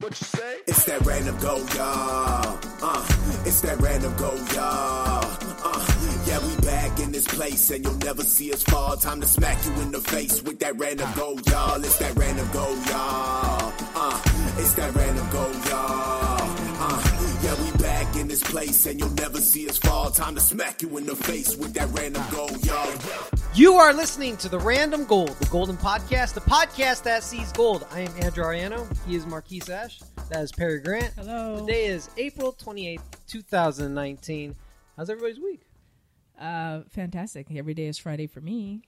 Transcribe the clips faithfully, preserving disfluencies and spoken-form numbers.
What you say? It's that random go, y'all. Uh, it's that random go, y'all. Uh, yeah, we back in this place, and you'll never see us fall. Time to smack you in the face with that random go, y'all. It's that random go, y'all. Uh, it's that random go, y'all. Uh, yeah, we back in this place, and you'll never see us fall. Time to smack you in the face with that random go, y'all. You are listening to The Random Gold, the Golden Podcast, the podcast that sees gold. I am Andrew Ariano. He is Marquise Ash. That is Perry Grant. Hello. Today is April twenty-eighth, twenty nineteen. How's everybody's week? Uh, fantastic. Every day is Friday for me.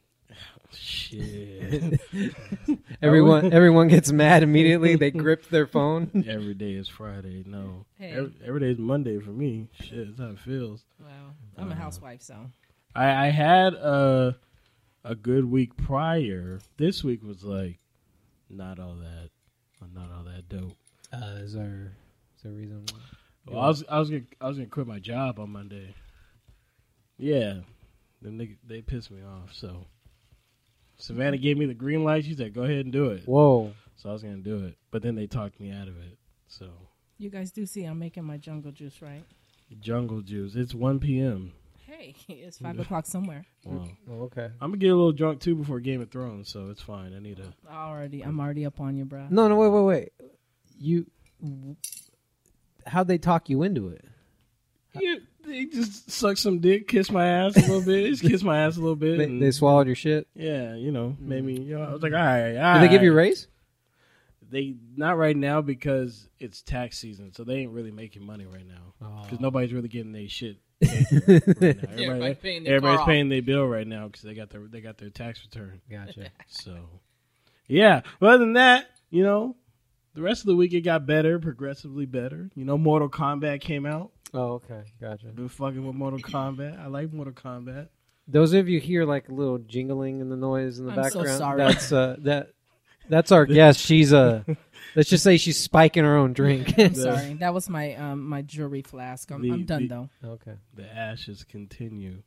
Shit. everyone everyone gets mad immediately. They grip their phone. Every day is Friday. No. Hey. Every, every day is Monday for me. Shit, that's how it feels. Wow. I'm a housewife, so. I, I had a, a good week prior. This week was like not all that, not all that dope. Uh, is there is there a reason? Well, I was I was gonna I was gonna quit my job on Monday. Yeah, then they they pissed me off. So Savannah gave me the green light. She said, "Go ahead and do it." Whoa! So I was gonna do it, but then they talked me out of it. So You guys do see I'm making my jungle juice, right? jungle juice. It's one p.m. Hey, it's five o'clock somewhere. Wow. Oh, okay. I'm gonna get a little drunk too before Game of Thrones, so it's fine. I need a. Already, I'm already up on you, bro. No, no, wait, wait, wait. You, how'd they talk you into it? You, they just suck some dick, kiss my ass a little bit, just kiss my ass a little bit. They, and, they swallowed your shit. yeah, you know, made me. You know, I was like, all right, all Did they give you a right. raise? They not right now because it's tax season, so they ain't really making money right now because Oh. nobody's really getting their shit. Right now. Everybody, Everybody paying their everybody's car paying their bill right now because they got their they got their tax return. Gotcha. So, yeah. But other than that, you know, the rest of the week it got better, progressively better. You know, Mortal Kombat came out. Oh, okay. Gotcha. Been fucking with Mortal Kombat. I like Mortal Kombat. Those of you hear like a little jingling in the noise in the I'm so background. sorry. That's uh, that. That's our guest. She's uh, let's just say she's spiking her own drink. I'm sorry. That was my um my jewelry flask. I'm, The- I'm done, the- though. Okay. The ashes continue.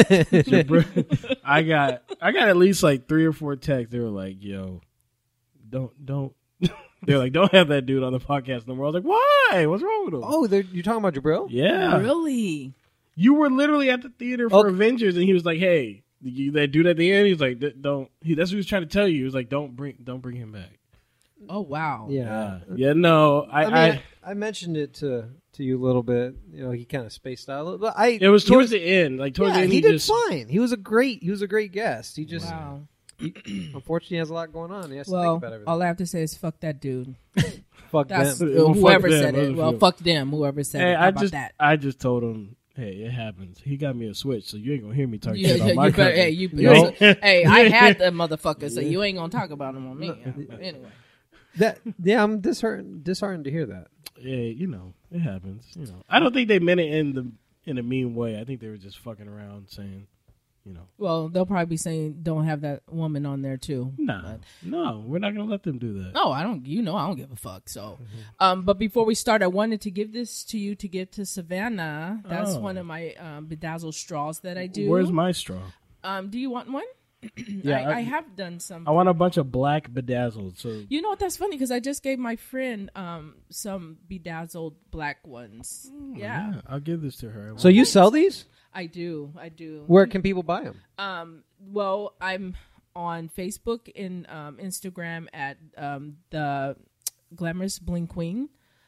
I got I got at least like three or four texts. They were like, "Yo, don't don't." They're like, "Don't have that dude on the podcast no more." I was like, "Why? What's wrong with him?" Oh, they're- you're talking about Jabril? yeah. Really? You were literally at the theater for Okay. Avengers, and he was like, "Hey, you, that dude at the end." He's like, "D- "Don't." He, that's what he was trying to tell you. He was like, "Don't bring, don't bring him back." Oh, wow. Yeah. Yeah, yeah. No, I, I mean, I, I, I mentioned it to to you a little bit. You know, he kind of spaced out a little. But I, it was he towards the end. Like towards yeah, the end, he, he, did just. fine. He was a great. He was a great guest. He just, Wow. he, unfortunately, has a lot going on. He has to Well, think about everything. all I have to say is fuck that dude. Fuck That's them. Well, fuck whoever them, said it. Well, other fuck them. Whoever said Hey, it. How I about just, that? I just told him, "Hey, it happens." He got me a Switch, so you ain't gonna hear me talk You, shit you, about my you better, company. hey, you, No. hey, I had the motherfucker, so you ain't gonna talk about him on me. Anyway, That yeah, I'm disheartened disheartened to hear that. Yeah, you know, it happens. You know, I don't think they meant it in the in a mean way. I think they were just fucking around saying, you know, well, they'll probably be saying don't have that woman on there too. nah, But- no, we're not gonna let them do that. no, I don't. You know, I don't give a fuck. So, um, but before we start, I wanted to give this to you to give to Savannah. That's Oh. one of my um, bedazzled straws that I do. Where's my straw? Um, do you want one? Yeah, I, I- I have done some. I want a bunch of black bedazzled. So You know what? That's funny because I just gave my friend um some bedazzled black ones. Yeah, yeah, I'll give this to her. So you sell these? I do. I do. Where can people buy them? Um, well, I'm on Facebook and um, Instagram at um, the Glamorous Bling Queen.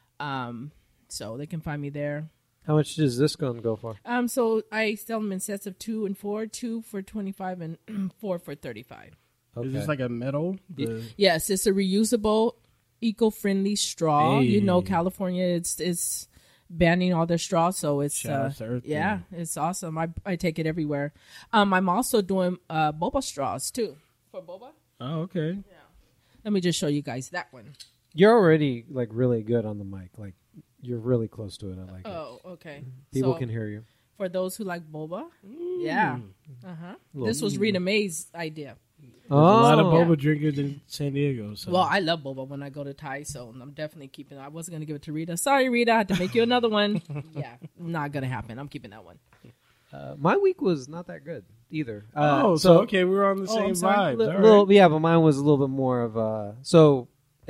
Um, so they can find me there. How much does this gun go for? Um, so I sell them in sets of two and four, two for twenty-five and four for thirty-five. Is this like a metal? The, Yes, it's a reusable, eco-friendly straw. Hey. You know, California, it's it's banning all their straws, so it's Shout uh, out to Earth yeah, Day. it's awesome. I I take it everywhere. Um, I'm also doing uh boba straws too for boba. oh, okay. Let me just show you guys that one. You're already like really good on the mic. Like you're really close to it. I like it. Oh, okay. People So, can hear you. for those who like boba, yeah. Uh huh. Little- This was Rita May's idea. Oh, A lot of boba Yeah. drinkers in San Diego. So. Well, I love boba when I go to Thai, so I'm definitely keeping it. I wasn't going to give it to Rita. Sorry, Rita. I had to make you another one. Yeah, not going to happen. I'm keeping that one. Uh, my week was not that good either. Uh, oh, so, okay, we were on the Oh, same I'm sorry. vibes. Li- All right. little, yeah, but mine was a little bit more of uh so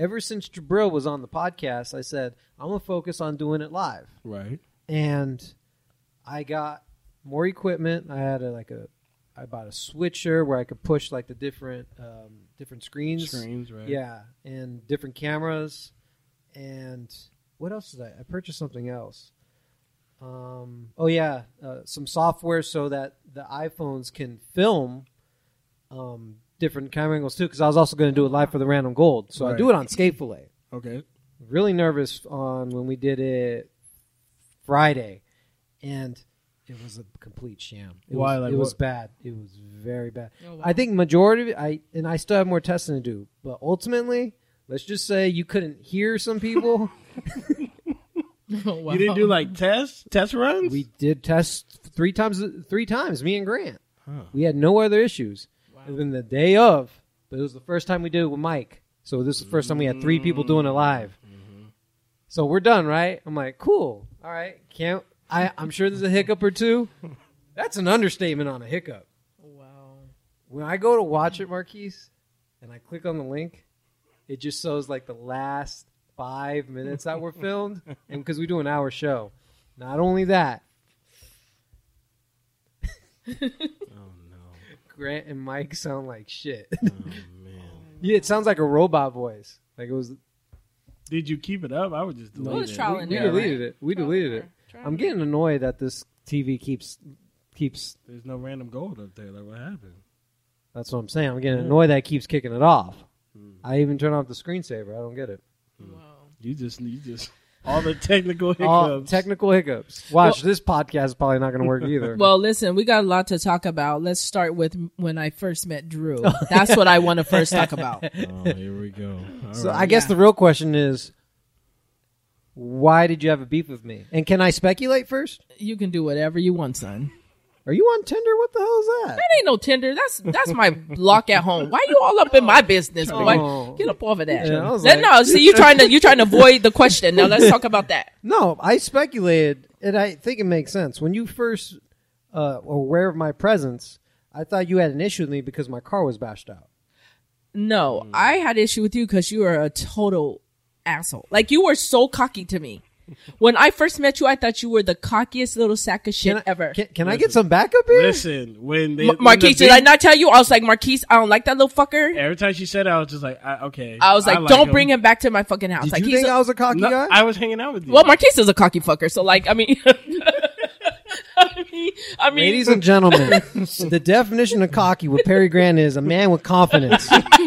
ever since Jabril was on the podcast, I said, I'm going to focus on doing it live. Right. And I got more equipment. I had a, like a, I bought a switcher where I could push like the different, um, different screens. Screens, right. Yeah. And different cameras. And what else did I, I purchased something else. Um, oh yeah. Uh, some software so that the iPhones can film, um, different camera angles too, because I was also going to do it live for the Random Gold. So Right. I do it on Skatefillet. Okay. Really nervous on when we did it Friday, and it was a complete sham. It Why? Was, Like it was what? bad. It was very bad. Oh, wow. I think majority of it, I and I still have more testing to do, but ultimately, let's just say you couldn't hear some people. Oh, wow. You didn't do like tests, test runs? We did test three times. Three times, me and Grant. Huh. We had no other issues. Wow. And then the day of, but it was the first time we did it with Mike. So this is the first time we had three people doing it live. Mm-hmm. So we're done, right? I'm like, cool. All right. Can't I I'm sure there's a hiccup or two. That's an understatement on a hiccup. Wow. When I go to watch it, Marquise, and I click on the link, it just shows like the last five minutes that were filmed. And because we do an hour show. Not only that, Oh no. Grant and Mike sound like shit. Oh man. Yeah, it sounds like a robot voice. Like it was Did you keep it up? I would just delete Well, it's it. trial we, and we error, deleted right? it. We Trial deleted and it. error. Trial I'm and getting annoyed that this T V keeps keeps. There's no random gold up there. Like what happened? That's what I'm saying. I'm getting annoyed that it keeps kicking it off. Hmm. I even turn off the screensaver. I don't get it. Wow. You just you just all the technical hiccups. All technical hiccups. Watch, this podcast is probably not going to work either. Well, listen, we got a lot to talk about. Let's start with when I first met Drew. That's what I want to first talk about. Oh, here we go. All so right. I guess Yeah. the real question is, why did you have a beef with me? And can I speculate first? You can do whatever you want, son. Are you on Tinder? What the hell is that? That ain't no Tinder. That's that's my block at home. Why you all up in my business, boy? Oh. Get up off of that. Yeah, I was Then, like- no, see, you trying to you trying to avoid the question. Now let's talk about that. No, I speculated, and I think it makes sense. When you first uh, were aware of my presence, I thought you had an issue with me because my car was bashed out. No, I had issue with you because you were a total asshole. Like you were so cocky to me. When I first met you, I thought you were the cockiest little sack of shit Can I, ever. Can, can I get some backup here? Listen, when they Ma- Marquise, when did the I big- not tell you? I was like, Marquise, I don't like that little fucker. Every time she said it, I was just like, I, okay. I was like, like don't him. bring him back to my fucking house. Did like you he's think a- I was a cocky No, guy? I was hanging out with you. well, Marquise is a cocky fucker. So like, I mean, I mean, I mean, Ladies and gentlemen, the definition of cocky with Perry Grant is a man with confidence.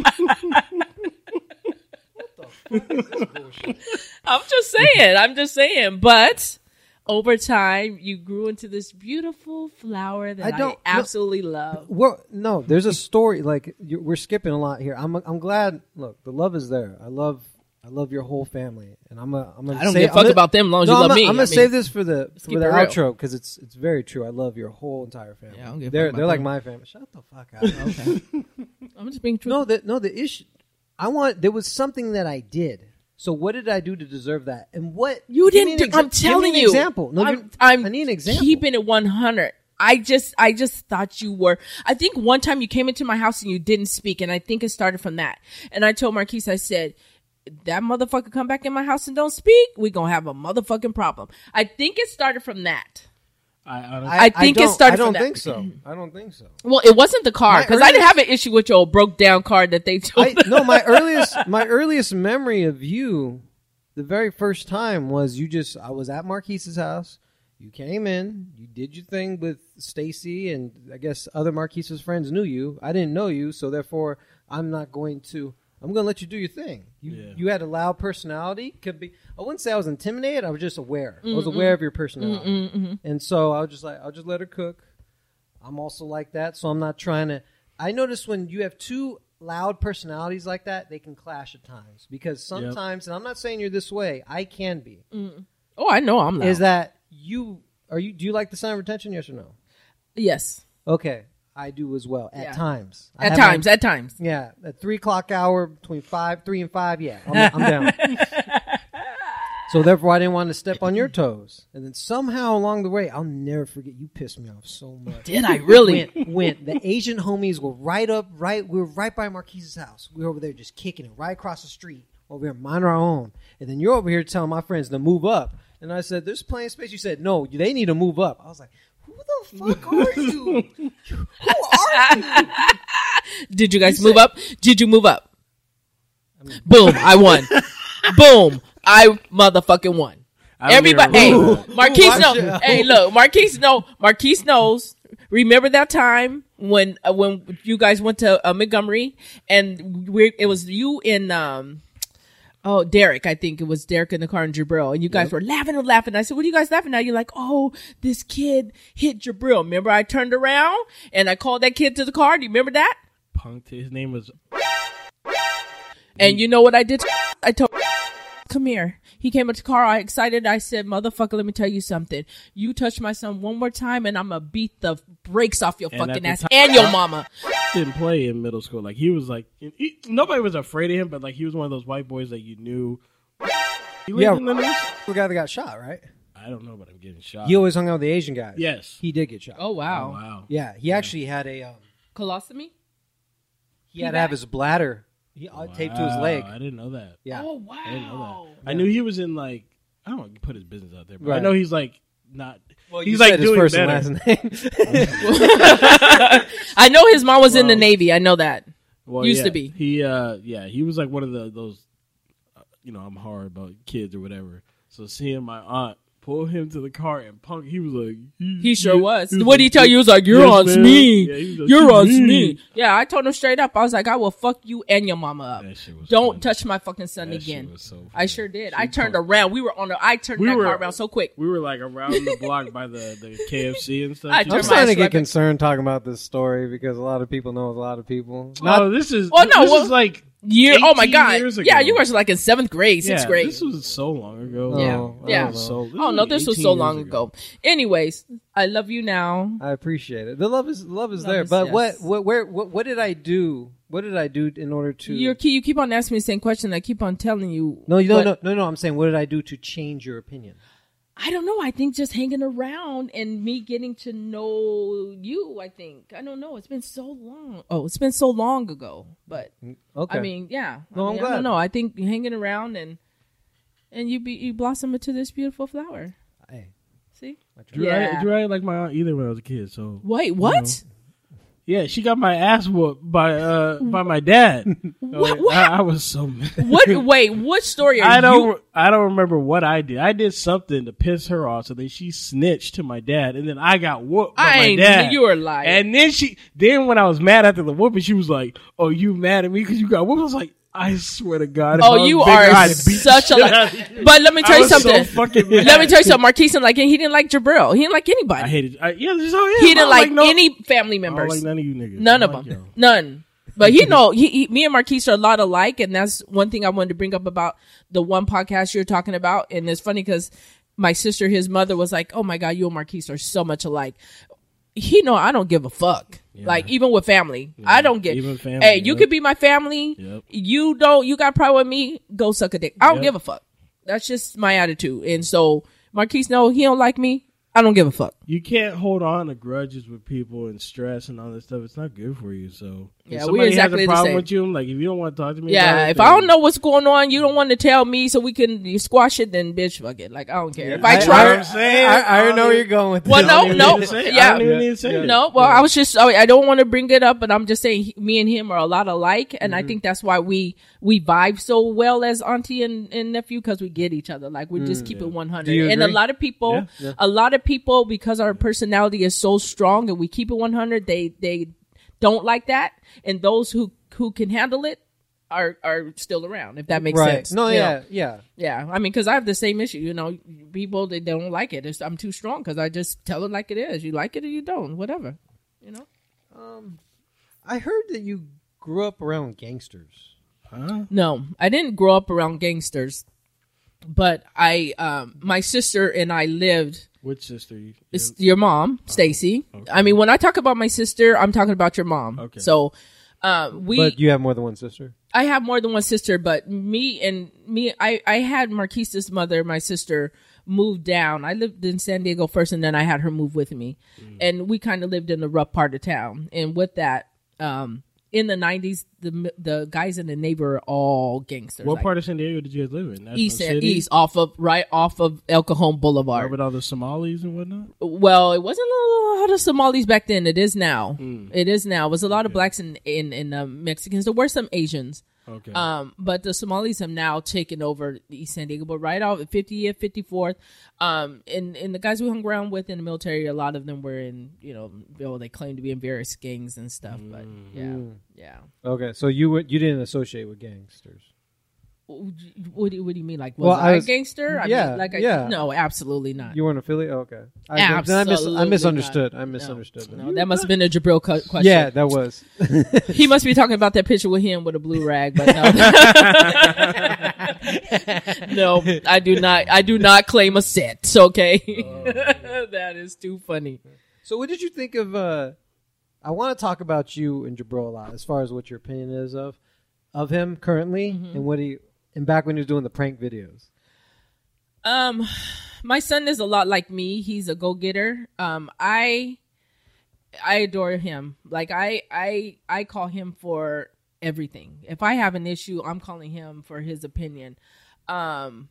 I'm just saying. I'm just saying. But over time, you grew into this beautiful flower that I I, don't- absolutely love. Well, no, there's a story. Like you we're skipping a lot here. I'm I'm glad. Look, the love is there. I love I love your whole family, and I'm a I'm gonna I don't say, give a I'm fuck gonna- about them as long as no, you I'm love not- me. I'm gonna I mean, save this for the for keep the it real. outro because it's it's very true. I love your whole entire family. Yeah, I don't give a they're fuck they're about like them. my family. Shut the fuck up. Okay. I'm just being truthful. No, the no the issue. I want there was something that I did. So what did I do to deserve that? And what You give me didn't. an do, exa- I'm telling give me an you. Example. No, I'm, you're- I'm I need an example. keeping it one hundred. I just, I just thought you were. I think one time you came into my house and you didn't speak, and I think it started from that. And I told Marquise, I said, "That motherfucker come back in my house and don't speak, we gonna have a motherfucking problem." I think it started from that. I, honestly, I think it don't- started I don't from that. think so. I don't think so. Well, it wasn't the car My because I didn't earliest- have an issue with your old broke down car that they told. I, no, my earliest my earliest memory of you, the very first time was you just I was at Marquise's house. You came in, you did your thing with Stacy, and I guess other Marquise's friends knew you. I didn't know you, so therefore I'm not going to. I'm going to let you do your thing. You Yeah. you had a loud personality. Could be. I wouldn't say I was intimidated. I was just aware. I was aware of your personality, and so I was just like, I'll just let her cook. I'm also like that, so I'm not trying to. I notice when you have two loud personalities like that, they can clash at times because sometimes, and I'm not saying you're this way. I can be. Oh, I know I'm loud. Is that you? Are you? Do you like the sound of retention? Yes or no? yes, Okay, I do as well at Yeah. times. I at have my- times, at times. yeah, at three o'clock hour between five, three and five. Yeah, I'm, I'm down. So therefore, I didn't want to step on your toes. And then somehow along the way, I'll never forget. You pissed me off so much. Did I really? Went, went. The Asian homies were right up, right. We were right by Marquise's house. We were over there just kicking it right across the street. over here minding our own, and then you're over here telling my friends to move up. And I said, "There's plenty of space." You said, "No, they need to move up." I was like, "Who the fuck are you? Who are you?" Did you guys You move said- up? Did you move up? Boom! I won. Boom! I motherfucking won. I don't Everybody, hey, even remember. Marquise Watch knows. it. Hey, look, Marquise know. Marquise knows. Remember that time when uh, when you guys went to uh, Montgomery and we it was you and um oh Derek, I think it was Derek in the car and Jabril, and you guys Yep. were laughing and laughing. I said, "What are you guys laughing at?" You're like, "Oh, this kid hit Jabril." Remember, I turned around and I called that kid to the car. Do you remember that? Punked. His name was. And you know what I did? I told, come here. He came up to the car. I excited. I said, motherfucker, let me tell you something. You touch my son one more time and I'm going to beat the brakes off your And fucking at ass the and your mama. Didn't play in middle school. Like he was like he, nobody was afraid of him, but like he was one of those white boys that you knew. He lived Yeah. in the news? The guy that got shot, right? I don't know, but I'm getting shot. He always hung out with the Asian guys. Yes. He did get shot. Oh, Oh, wow. wow. Yeah, he actually had a um, Colostomy? he had to have his bladder he, uh, taped to his Wow, leg. I didn't know that. Yeah. Oh, wow. I didn't know that. I knew he was in like I don't want to put his business out there, but I Right. know he's like not. Well, he's you like said his doing first better. and last name. I know his mom was in the Well- Navy. I know that. Well, Used yeah, to be. He, uh, yeah, he was like one of the those, uh, you know, I'm hard about kids or whatever. So seeing my aunt pull him to the car and punk, he was like, He sure was. he What did he like, tell you? He was like, "Your "Yes, aunt's ma'am." me. Yeah, he was like, Your "She's aunt's mean." me." Yeah, I told him straight up. I was like, "I will fuck you and your mama up. That shit was Don't funny. touch my fucking son That shit again." was so I funny. sure did. She I turned punked. around. We were on the. I turned We that were- car around so quick. We were like around the block by the, the K F C and stuff. I too. I'm turned starting to my get ass right concerned talking about this story because a lot of people know a lot of people. No, this is Well, no, this well- is like Year. Oh my eighteen god. years Yeah, ago. you guys were like in seventh grade, sixth yeah, grade. This was so long ago. Yeah. Oh, I Yeah. don't know. So, Oh no, this was eighteen so years long ago. Anyways, I love you now. I appreciate it. The love is love is Love there. is- But yes. what what where what, what did I do? What did I do in order to? You're, you keep on asking me the same question. I keep on telling you. no, you don't. but No, no, no. I'm saying, what did I do to change your opinion? I don't know. I think just hanging around and me getting to know you. I think I don't know. It's been so long. Oh, it's been so long ago. But Okay. I mean, yeah. No, I, I'm mean, I glad. don't know. I think hanging around and and you be you blossom into this beautiful flower. Hey, See? I tried. Drew, Yeah. I, Drew, I didn't like my aunt either when I was a kid. So Wait, what? yeah, she got my ass whooped by uh by my dad. What- Oh, what? I, I was so mad. What? Wait, what story are I don't. you? I don't remember what I did. I did something to piss her off, so then she snitched to my dad, and then I got whooped by I my ain't. dad. You were lying. And then she, then when I was mad after the whooping, she was like, "Oh, you mad at me because you got whooped?" I was like, "I swear to God, if I Oh, was you bigger, are I'd beat such a the shit li- out of you." But let me tell I you was so something. fucking mad. Let me tell you something. Marquise didn't like, he didn't like Jabril. He didn't like anybody. I hated. I, yeah, this is how I am. he didn't I don't like, no, any family I don't members. like none of you niggas. None I of like them. y'all. None. But he know he, he, me and Marquise are a lot alike, and that's one thing I wanted to bring up about the one podcast you're talking about. And it's funny because my sister, his mother, was like, "Oh my God, you and Marquise are so much alike." He know I don't give a fuck. Yeah. Like even with family, Yeah, I don't get. even family, Hey, you yeah. could be my family. Yep. You don't. You got a problem with me? Go suck a dick. I don't Yep. give a fuck. That's just my attitude. And so Marquise, no, he don't like me. I don't give a fuck. You can't hold on to grudges with people and stress and all that stuff. It's not good for you. So if Yeah, we somebody exactly has the a problem same. with you, like if you don't want to talk to me, Yeah, about it, if I then- don't know what's going on, you don't want to tell me so we can you squash it, then bitch, fuck it. Like, I don't care. If I, I- try. You know what I'm saying? I, I already know don't where you're going with Well, this. no, I don't even no, need to say it. yeah. I don't even need to say Yeah. it. no, well, I was just, I I don't want to bring it up, but I'm just saying he- me and him are a lot alike. And I think that's why we, we vibe so well as auntie and, and nephew because we get each other. Like, we just keep it one hundred. Do you And a agree? lot of people, Yeah. Yeah. a lot of people, because our personality is so strong and we keep it one hundred, they, they don't like that. And those who, who can handle it are, are still around, if that makes Right. sense. No, You know? yeah, yeah. Yeah, I mean, because I have the same issue. You know, people they don't like it. It's, I'm too strong because I just tell it like it is. You like it or you don't, whatever. You know. Um, I heard that you grew up around gangsters. Huh? No, I didn't grow up around gangsters, but I, um, my sister and I lived. Which sister? You, It's your mom, Stacy. okay. I mean, when I talk about my sister, I'm talking about your mom. Okay. So, uh, we. But you have more than one sister. I have more than one sister, but me and me, I, I had Marquise's mother, my sister, moved down. I lived in San Diego first, and then I had her move with me. And we kind of lived in the rough part of town. And with that, um, in the nineties, the the guys in the neighbor are all gangsters. What like, part of San Diego did you guys live in? National East City? East off of right off of El Cajon Boulevard. Right with all the Somalis and whatnot. Well, it wasn't a lot of Somalis back then. It is now. Mm. It is now. It was a lot of Okay. blacks and in, in, in, um, Mexicans. There were some Asians. Okay. Um, but the Somalis have now taken over East San Diego. But right off at fiftieth, fifty-fourth, um, and, and the guys we hung around with in the military, a lot of them were in, you know, well, they claim to be in various gangs and stuff. But yeah, Mm. yeah. Okay, so you would you didn't associate with gangsters. What do you, what do you mean? Like, was Well, I, I was- a gangster? I yeah, mean, like, I, yeah. no, absolutely not. You weren't affiliated. Oh, okay, I, then I, mis- Absolutely I misunderstood. not. I misunderstood. No, then. no, that must have been a Jabril cu- question. Yeah, that was. He must be talking about that picture with him with a blue rag, but no. No, I do not. I do not claim a set. Okay, that is too funny. So, what did you think of? uh I want to talk about you and Jabril a lot, as far as what your opinion is of of him currently, Mm-hmm. and what he and back when he was doing the prank videos. Um, my son is a lot like me. He's a go getter. Um, I I adore him. Like I I I call him for everything. If I have an issue, I'm calling him for his opinion. Um.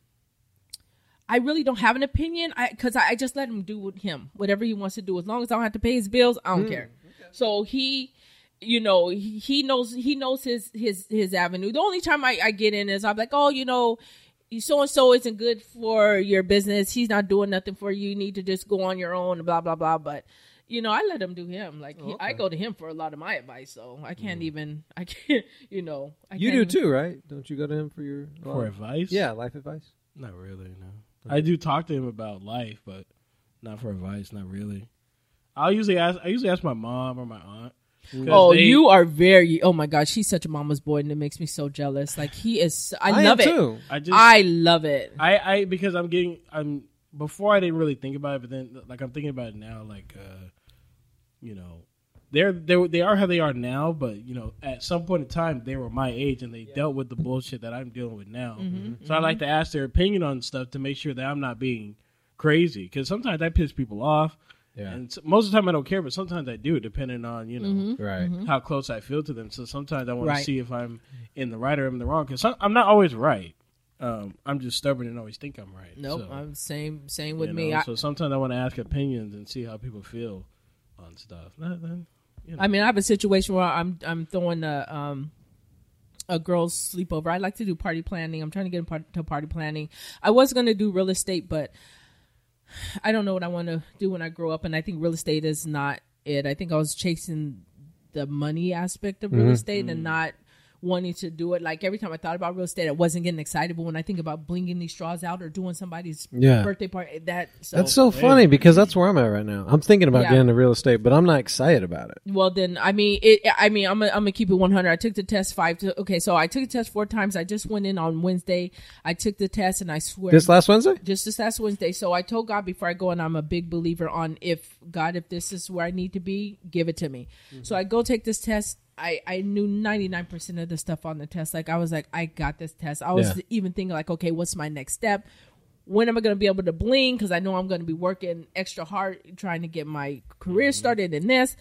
I really don't have an opinion I because I, I just let him do with him whatever he wants to do. As long as I don't have to pay his bills, I don't care. So he, you know, he, he knows he knows his his his avenue. The only time I, I get in is I'm like, oh, you know, so and so isn't good for your business. He's not doing nothing for you. You need to just go on your own. Blah blah blah. But you know, I let him do him. Like he, I go to him for a lot of my advice. So I can't even. I can't. You know. I You can't do even- too, right? Don't you go to him for your For advice? Yeah, life advice. Not really, no. I do talk to him about life, but not for advice, not really. I'll usually ask I usually ask my mom or my aunt. 'Cause Oh, they- you are very. Oh my gosh, he's such a mama's boy, and it makes me so jealous. Like he is. I, I love am it. too. I just I love it. I, I because I'm getting I'm before I didn't really think about it, but then like I'm thinking about it now, like uh, you know, they're they they are how they are now, but you know, at some point in time they were my age and they dealt with the bullshit that I'm dealing with now. Mm-hmm, So I like to ask their opinion on stuff to make sure that I'm not being crazy, because sometimes I piss people off, Yeah. and s- most of the time I don't care, but sometimes I do, depending on you know Mm-hmm. Right. how close I feel to them. So sometimes I want Right. to see if I'm in the right or I'm in the wrong, because I'm not always right. Um, I'm just stubborn and always think I'm right. Nope, So, I'm same same with you me. know, I, so sometimes I want to ask opinions and see how people feel on stuff. Not, then, you know. I mean, I have a situation where I'm I'm throwing a um a girl's sleepover. I like to do party planning. I'm trying to get into party planning. I was going to do real estate, but I don't know what I want to do when I grow up, and I think real estate is not it. I think I was chasing the money aspect of real estate and not wanting to do it. Like every time I thought about real estate, I wasn't getting excited. But when I think about blinging these straws out or doing somebody's Yeah. birthday party, that so, That's so funny because that's where I'm at right now. I'm thinking about Yeah. getting into real estate, but I'm not excited about it. Well, then, I mean, it. I mean, I'm gonna, I'm gonna keep it one hundred. I took the test five to. Okay, so I took the test four times. I just went in on Wednesday. I took the test, and I swear, This last Wednesday? just this last Wednesday. So I told God before I go, and I'm a big believer on if God, if this is where I need to be, give it to me. So I go take this test. I, I knew ninety-nine percent of the stuff on the test. Like I was like, I got this test. I was Yeah. even thinking like, okay, what's my next step? When am I going to be able to bling? Because I know I'm going to be working extra hard trying to get my career started in this.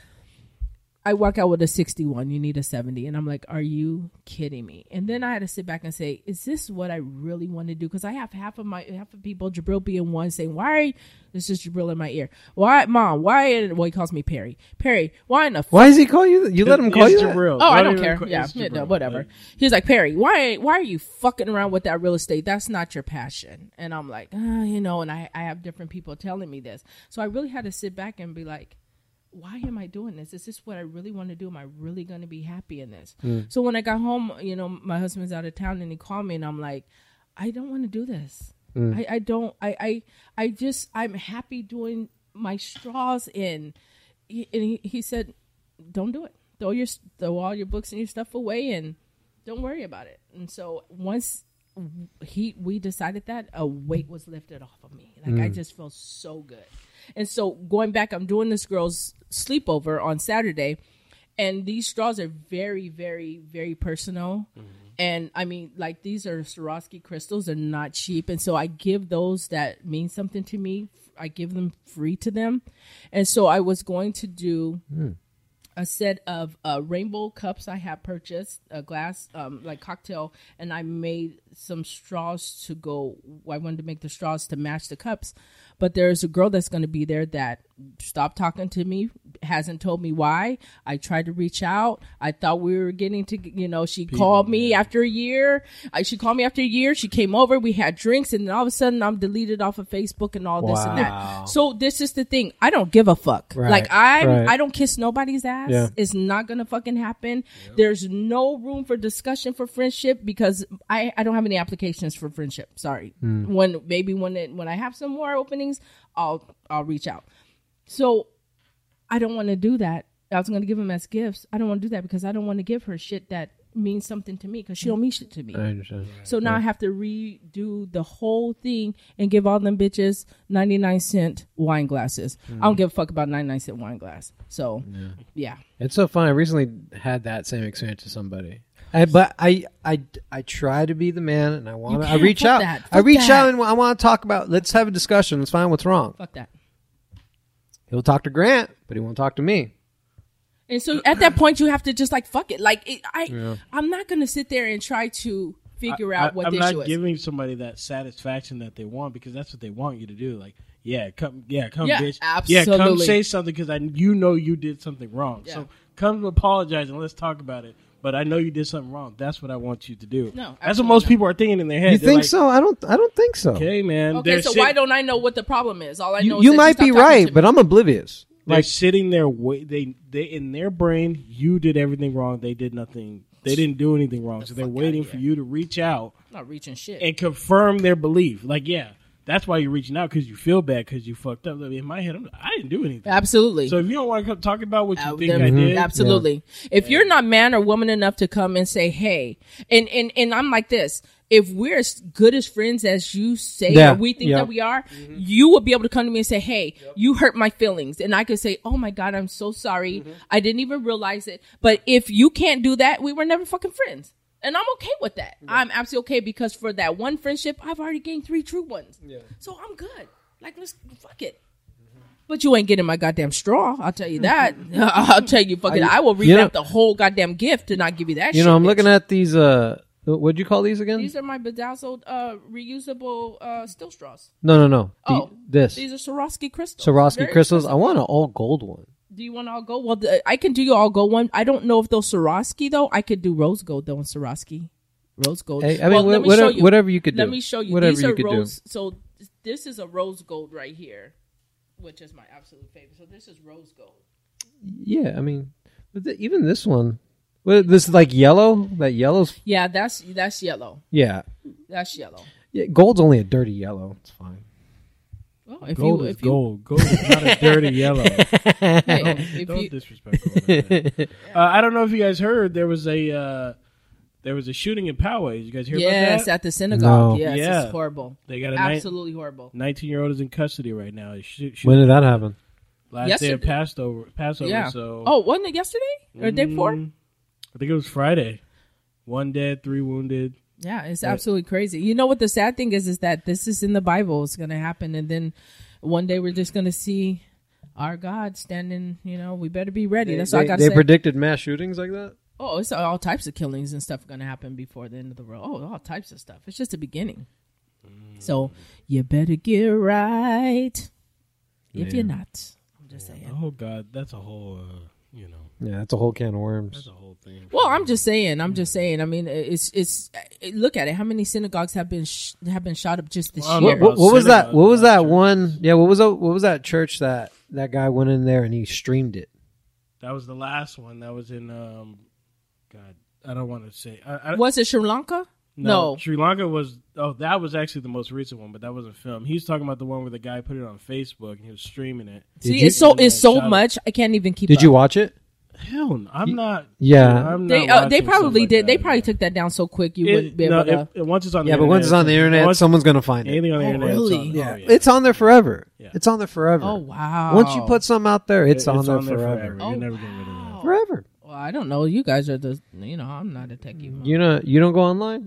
I walk out with a sixty-one. You need a seventy. And I'm like, are you kidding me? And then I had to sit back and say, is this what I really want to do? Because I have half of my, half of people, Jabril being one, saying, why are you, this is Jabril in my ear. Why, mom, why, well, he calls me Perry. Perry, why in the Why does he call you? that? You let him call It's you that? Jabril. Oh, I don't even care. call- Yeah, it's yeah, no, Jabril. whatever. Like, He's like, Perry, why why are you fucking around with that real estate? That's not your passion. And I'm like, ah, you know, and I, I have different people telling me this. So I really had to sit back and be like, why am I doing this? Is this what I really want to do? Am I really going to be happy in this? So when I got home, you know, my husband's out of town and he called me and I'm like, I don't want to do this. I, I don't, I, I, I just, I'm happy doing my straws in. He, and he, he said, don't do it. Throw your, throw all your books and your stuff away and don't worry about it. And so once he, we decided that, a weight was lifted off of me. Like I just felt so good. And so going back, I'm doing this girl's sleepover on Saturday, and these straws are very, very, very personal. Mm-hmm. And I mean, like these are Swarovski crystals; they're not cheap, and so I give those that mean something to me. I give them free to them, and so I was going to do. Mm. a set of uh, rainbow cups I have purchased, a glass, um, like cocktail, and I made some straws to go. I wanted to make the straws to match the cups. But there's a girl that's going to be there that stopped talking to me, hasn't told me why. I tried to reach out. I thought we were getting to, you know, she People, called me man. after a year. I, she called me after a year. She came over. We had drinks. And then all of a sudden, I'm deleted off of Facebook and all wow. this and that. So this is the thing. I don't give a fuck. Right. Like, I right. I don't kiss nobody's ass. Yeah. It's not going to fucking happen. Yep. There's no room for discussion for friendship because I, I don't have any applications for friendship. Sorry. Mm. When maybe when it, when I have some more openings, I'll I'll reach out. So I don't want to do that. I was going to give them as gifts. I don't want to do that because I don't want to give her shit that means something to me because she don't mean shit to me. I understand. So now yeah. I have to redo the whole thing and give all them bitches ninety-nine cent wine glasses. Mm. I don't give a fuck about ninety-nine cent wine glass. So yeah. yeah. It's so fun. I recently had that same experience with somebody. I, but I, I, I try to be the man, and I want to. I reach out. I reach that. out, and I want to talk about. Let's have a discussion. Let's find what's wrong. Fuck that. He'll talk to Grant, but he won't talk to me. And so at that point, you have to just like fuck it. Like it, I, yeah. I'm not gonna sit there and try to figure I, out what I, the I'm issue not is. giving somebody that satisfaction that they want because that's what they want you to do. Like, yeah, come, yeah, come, yeah, bitch, absolutely. yeah, come say something because I, you know, you did something wrong. Yeah. So come apologize and let's talk about it. But I know you did something wrong. That's what I want you to do. No, that's what most not. people are thinking in their head. You They're think like, so? I don't. I don't think so. Okay, man. Okay, so sit- why don't I know what the problem is? All I know you, is you that might be right, but I'm oblivious. They're Like sitting there. Wait, they they in their brain. You did everything wrong. They did nothing. They didn't do anything wrong. So they're waiting for you to reach out. I'm not reaching shit and confirm their belief. Like, yeah. That's why you're reaching out because you feel bad because you fucked up. In my head, I'm, I didn't do anything. Absolutely. So if you don't want to come talk about what you uh, think mm-hmm. I did, absolutely. Yeah. If yeah. you're not man or woman enough to come and say, "Hey," and and and I'm like this. If we're as good as friends as you say yeah. or we think yep. that we are, mm-hmm. you will be able to come to me and say, "Hey, yep. you hurt my feelings," and I could say, "Oh my God, I'm so sorry. Mm-hmm. I didn't even realize it." But if you can't do that, we were never fucking friends. And I'm okay with that. Yeah. I'm absolutely okay because for that one friendship, I've already gained three true ones. Yeah. So I'm good. Like, let's fuck it. Mm-hmm. But you ain't getting my goddamn straw. I'll tell you that. I'll tell you, fuck I, it. I will revamp you know, the whole goddamn gift and not give you that. You shit, know, I'm bitch. looking at these. Uh, what'd you call these again? These are my bedazzled, uh, reusable uh, still straws. No, no, no. Oh, the, this. These are Swarovski crystals. Swarovski Very crystals. I want an all gold one. Do you want all gold? Well, the, I can do you all gold one. I don't know if those Swarovski though. I could do rose gold though in Swarovski. Rose gold. Hey, I mean, well, wh- whatever, you. whatever you could do. Let me show you. Whatever These you are could rose. do. So this is a rose gold right here, which is my absolute favorite. So this is rose gold. Yeah, I mean, but the, even this one, well, this is like yellow. That yellow's. Yeah, that's that's yellow. Yeah, that's yellow. Yeah, gold's only a dirty yellow. It's fine. Well, if gold you, is if gold. You... Gold is not a dirty yellow. Hey, don't if don't you... disrespect gold. Like uh, I don't know if you guys heard there was a. Uh, There was a shooting in Poway. Did you guys hear yes, about that? Yes, at the synagogue. No. Yes, yeah. it's horrible. They got a absolutely ni- horrible. nineteen-year-old is in custody right now. Shoot, shoot when did that happen? Last yesterday. day of Passover. Passover. Yeah. So. Oh, wasn't it yesterday or the day before? Mm, I think it was Friday. One dead, three wounded. Yeah, it's absolutely crazy. You know what the sad thing is? Is that this is in the Bible. It's going to happen, and then one day we're just going to see our God standing. You know, we better be ready. They, That's they, all I got to say. They predicted mass shootings like that. Oh, it's all types of killings and stuff going to happen before the end of the world. Oh, all types of stuff. It's just the beginning. Mm. So you better get right. If yeah. you're not, I'm just yeah. saying. Oh God, that's a whole, uh, you know. Yeah, that's a whole can of worms. That's a whole thing. Well, I'm just saying. I'm just saying. I mean, it's it's. Look at it. How many synagogues have been sh- have been shot up just this well, year? What, what, what was that? What was that church. one? Yeah, what was that, what was that church that that guy went in there and he streamed it? That was the last one. That was in. Um, God, I don't want to say. I, I, was it Sri Lanka? No, no, Sri Lanka was. Oh, that was actually the most recent one, but that wasn't filmed. He's talking about the one where the guy put it on Facebook and he was streaming it. See, you, it's so it's so much. It. I can't even keep. Did up. you watch it? Hell, no, I'm not. Yeah, I'm they not uh, they probably like did. That, they probably man. took that down so quick you it, wouldn't be no, able to. It, it, once it's on, yeah, the but internet, once it's on the internet, once, someone's gonna find it. Anything on the oh, internet, really? it's on, yeah. oh, yeah, it's on there forever. Yeah. It's on there forever. Oh wow! Once you put something out there, it's, it, on, it's there on there forever. forever. Oh, You're never getting rid of that. Forever. Well, I don't know. You guys are the. You know, I'm not a techie. You know, you don't go online.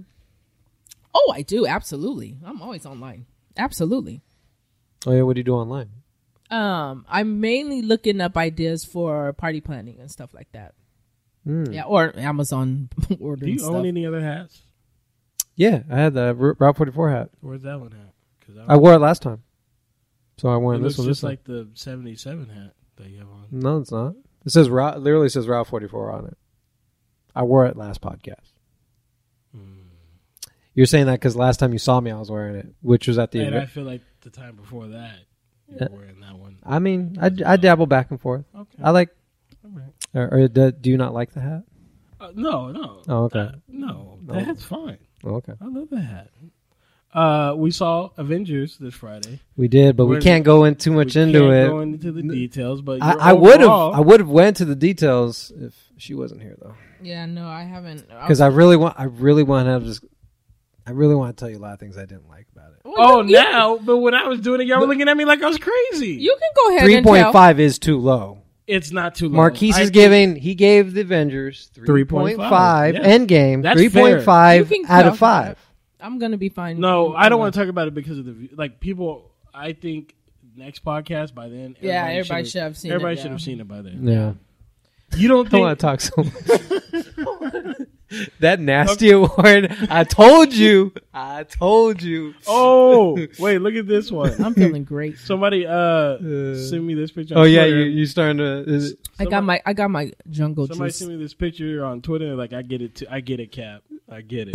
Oh, I do absolutely. I'm always online. Absolutely. Oh yeah, what do you do online? Um, I'm mainly looking up ideas for party planning and stuff like that. Mm. Yeah, or Amazon ordering Do you stuff. own any other hats? Yeah, I had the R- Route forty-four hat. Where's that one at? Because I wore it last time, so I wore it this looks one. just This like the seventy-seven hat that you have on. time. No, it's not. It says Route. Literally says Route forty-four on it. I wore it last podcast. Mm. You're saying that because last time you saw me, I was wearing it, which was at the And event. I feel like the time before that, you Uh, were wearing that one. I mean, I, I dabble back and forth. Okay. I like. All right. Or, or do, do you not like the hat? Uh, no, no. Oh, okay. That- no, No. the hat's fine. Oh, okay. I love the hat. Uh, we saw Avengers this Friday. We did, but we We're- can't go in too much we into can't it. Go into the details, but I, your I would have. overall- I would have went to the details if she wasn't here, though, Yeah, no, I haven't. because I really want. I really want to have just. I really want to tell you a lot of things I didn't like about it. Well, Oh, you, you- now, but when I was doing it, y'all were looking at me like I was crazy. you can go ahead Three and point tell. five is too low. It's not too low. Marquise I is think- giving. He gave the Avengers three point five. yeah. Endgame That's three point five You can out tell. of five. I'm gonna be fine. No, I don't want to talk about it because of the view- like people. I think next podcast by then. Yeah, everybody should've- should have seen Everybody it. should yeah. have seen it by then. Yeah, You don't I think? want to talk so much. That nasty award. I told you. I told you. Oh, wait! Look at this one. I'm feeling great. Somebody uh, Uh, send me this picture. Oh on yeah, Twitter. you you starting to. Is it, I got my I got my jungle Somebody juice. sent me this picture on Twitter. Like I get it. Too. I get it, Cap. I get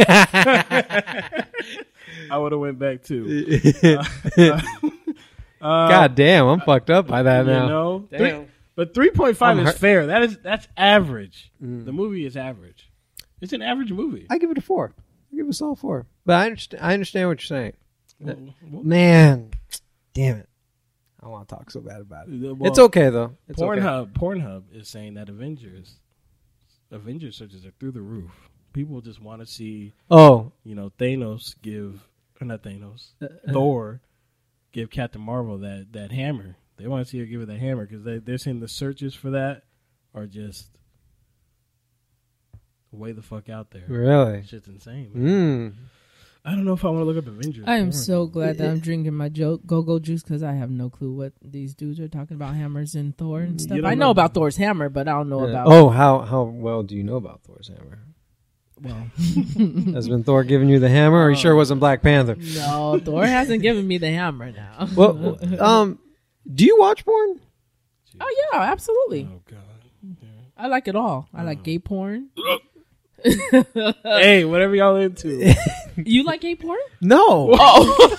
it. I would have went back too. Uh, God damn, I'm fucked up by that you now. know, Damn. Three- but three point five I'm is hurt. fair. That is that's average. Mm. The movie is average. It's an average movie. I give it a four. I give it a solid four. But I understand. I understand what you're saying. Well, well, Man, damn it! I want to talk so bad about it. well, It's okay though. It's okay. Pornhub Pornhub is saying that Avengers Avengers searches are through the roof. People just want to see, Oh, you know, Thanos give or not Thanos, uh, Thor give Captain Marvel that that hammer. They want to see her give her that hammer because they they're saying the searches for that are just way the fuck out there. really? Shit's insane. Man. Mm. I don't know if I want to look up Avengers. I am porn. so glad that I'm drinking my jo- go-go juice because I have no clue what these dudes are talking about hammers and Thor and You stuff. don't I know, know. about Thor's hammer, but I don't know Yeah. about. Oh, how how well do you know about Thor's hammer? Well, Has been Thor giving you the hammer, or are you sure it wasn't Black Panther? no, Thor hasn't given me the hammer now. Well, um, do you watch porn? Oh yeah, absolutely. Oh god. I like it all. I like gay porn. Hey, whatever y'all into. You like gay porn? No. Oh,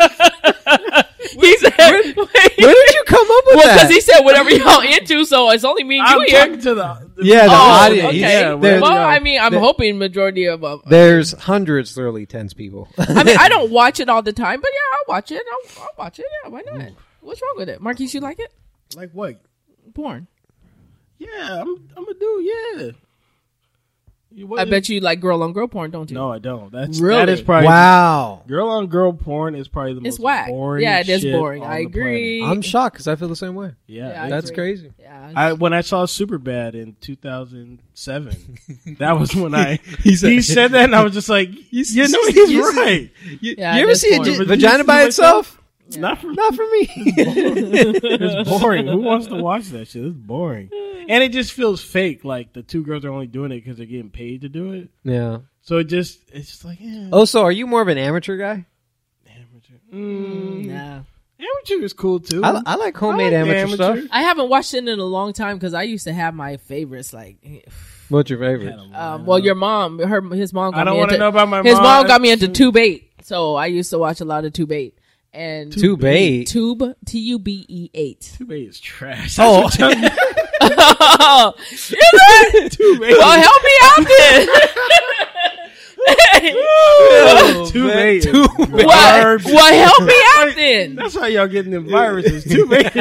he said. Where did you come up with Well, that? because he said whatever y'all into, so it's only me and I'm you here. talking to the, the Yeah, the Oh, audience. okay. He's- Yeah, there's- well, no, I mean, I'm there- hoping majority of. Uh, There's hundreds, literally tens people. I mean, I don't watch it all the time, but yeah, I'll watch it. I'll, I'll watch it. Yeah, why not? What's wrong with it, Marquise? You like it? like what? Porn. Yeah, I'm I'm a dude. Yeah. You- what I is- bet you like girl on girl porn, don't you? No, I don't. That's Really? that is probably Wow. girl on girl porn is probably the It's most whack. boring. Yeah, it is shit boring. on I the planet. agree. I'm shocked because I feel the same way. Yeah, Yeah, I That's agree. crazy. Yeah. I when I saw Superbad in two thousand seven, that was when I He said- he said that, and I was just like, you, You- know, you- he's you- right. You, Yeah, you it ever is see a boring. j- But vagina you by see itself? Not for Not for me. It's boring. Who wants to watch that shit? It's boring, and it just feels fake. Like the two girls are only doing it because they're getting paid to do it. Yeah. So it just it's just like yeah. Oh, so are you more of an amateur guy? amateur. Mm, Nah. amateur is cool too. I, I like homemade I like amateur, amateur. stuff. I haven't watched it in a long time because I used to have my favorites. Like, What's your favorite? um, well, your mom, her, his mom. Got I don't me want to into, know about my His mom. mom got me into Tube Eight, so I used to watch a lot of Tube Eight and Tube eight. Tube T U B E eight. Tube eight is trash. Oh. That's what I'm- Oh, is it? Tube eight. Well, help me out then. Oh, Tube man. eight. is Tube eight. What? garbage. Well, help me out then. That's how y'all getting them viruses. Tube eight.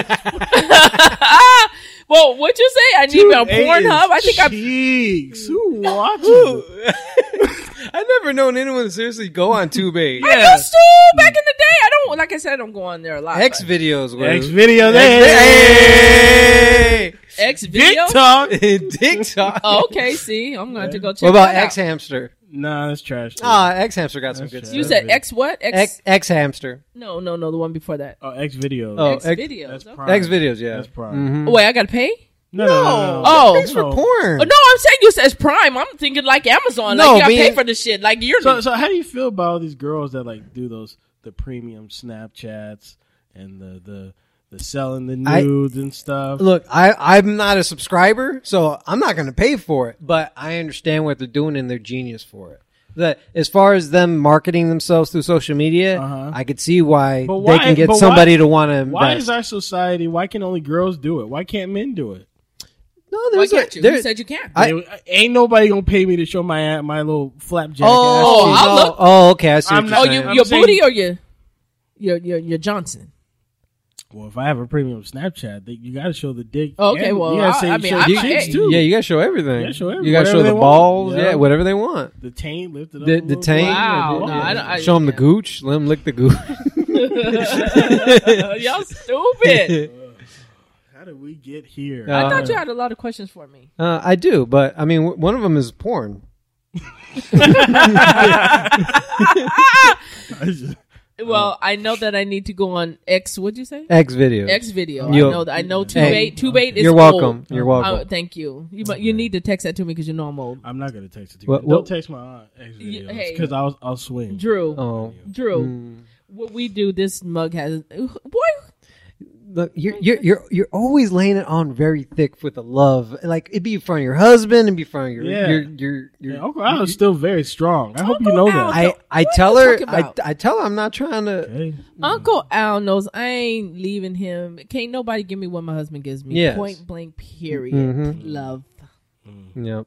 Well, what'd you say? I need Tube a eight Pornhub. is I think I. cheeks. Who watches it? I've never known anyone to seriously go on Tube eight. I used to back in the day. I don't like I said. I don't go on there a lot. X but- videos. X was- video. Hey! X X video. TikTok. TikTok. Oh, okay, see, I'm going to have to go check What about that out. X Hamster? Nah, that's trash. dude. Ah, X Hamster got some That's good trash. stuff. You said X what? X, X X Hamster. No, no, no, the one before that. Oh, X videos. Oh, X X- videos. That's okay. prime. X videos, yeah. That's prime. Mhm. Wait, I got to pay? No, no, no, no. Oh. Thanks for No. porn. Oh, no, I'm saying you said Prime. I'm thinking like Amazon. No, like you got to being- pay for the shit. Like you're. So, so how do you feel about all these girls that like do those the premium Snapchats and the the the selling the I- nudes and stuff? Look, I, I'm not a subscriber, so I'm not going to pay for it. But I understand what they're doing, and they're genius for it. That as far as them marketing themselves through social media, Uh-huh. I could see why, But they why- can get but somebody why- to want to invest. Why is our society? Why can only girls do it? Why can't men do it? no, Why there's can't a, you? there- You said you can't. I- They- ain't nobody gonna pay me to show my my little flapjack. oh, ass I'll no. look. oh, okay. I see I'm what not- oh, you're you saying. I'm your saying- booty or your your your your Johnson? Well, if I have a premium Snapchat, they, you got to show the dick. Oh, okay, and well, you gotta I- say, I mean, show I'm the a- cheeks hey. too. Yeah, you gotta show everything. Yeah, show You everything. gotta show Whatever the they balls. want. Yeah. Yeah. whatever they want. The taint, lift it up. The, a the little tank. bit. Wow, yeah, no, yeah. I don't- I- show them the yeah. gooch. Let them lick the gooch. Y'all stupid. How did we get here? Uh, I thought you had a lot of questions for me. Uh, I do, but I mean, w- one of them is porn. Well, I know that I need to go on X. What'd you say? X video. X video. You- I know that. I know. Two Hey, bait. Two bait is You're welcome. old. You're welcome. Uh, thank you. You mu- you need to text that to me because you know I'm old. I'm not gonna text it to you. What- Don't what- text my aunt X Yeah, videos hey. because I'll I'll swing. Drew. oh, Drew. Mm. What we do, this mug has. Boy, Look, you're you're you're you're always laying it on very thick with the love. Like it'd be in front of your husband, and be in front of your Yeah. your your. your Yeah, Uncle Al is still very strong. I hope you Uncle know Al- that. I I What tell are you her talking I about? I tell her I'm not trying to. Okay. Uncle Al knows I ain't leaving him. Can't nobody give me what my husband gives me. Yes. Point blank. Period. Mhm. Love. Yep.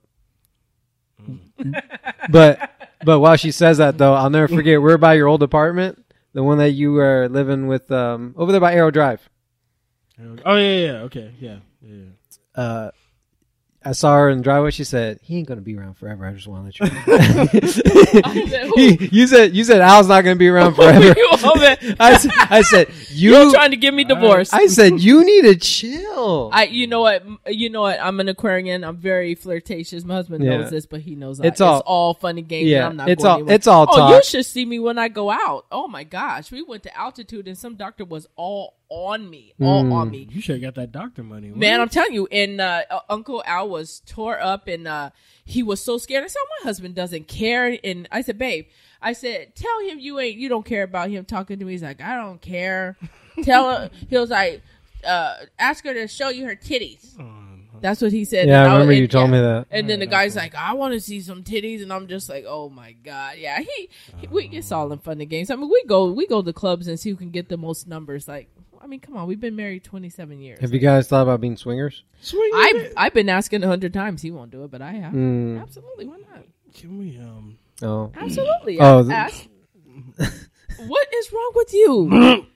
but but while she says that though, I'll never forget. We're by your old apartment, the one that you were living with um over there by Arrow Drive. Oh yeah, yeah, okay, yeah, yeah. Uh, I saw her in the driveway. She said, "He ain't gonna be around forever." I just want to let you know. I said, who? He- you said you said Al's not gonna be around forever. You over there? I said, I said you. You're trying to give me divorce. I said you need to chill. I, you know what, you know what. I'm an Aquarian. I'm very flirtatious. My husband Yeah. knows this, but he knows It's I, all- it's all fun and games. yeah, and I'm not it's going all- anywhere. it's all Oh, talk. you should see me when I go out. Oh my gosh, we went to altitude and some doctor was all on me, all Mm. on me. You should have got that doctor money. Man, I'm What? telling you, and uh, uh, Uncle Al was tore up, and uh, he was so scared. I said, "My husband doesn't care." And I said, "Babe," I said, "Tell him you ain't, you don't care about him talking to me." He's like, "I don't care." Tell her. He was like, uh, "Ask her to show you her titties." That's what he said. yeah, And I remember was- you and- told yeah. me that. And then the guy's like, "I want to see some titties," and I'm just like, "Oh my god, yeah." He, he we, it's all in fun and games. I mean, we go we go to clubs and see who can get the most numbers. Like, I mean, come on, we've been married twenty-seven years. Have you guys thought about being swingers? Swing I've it. I've been asking a hundred times. He won't do it, but I have. Mm. Absolutely, why not? Can we um? Oh, Absolutely. Oh, I th- asked. What is wrong with you?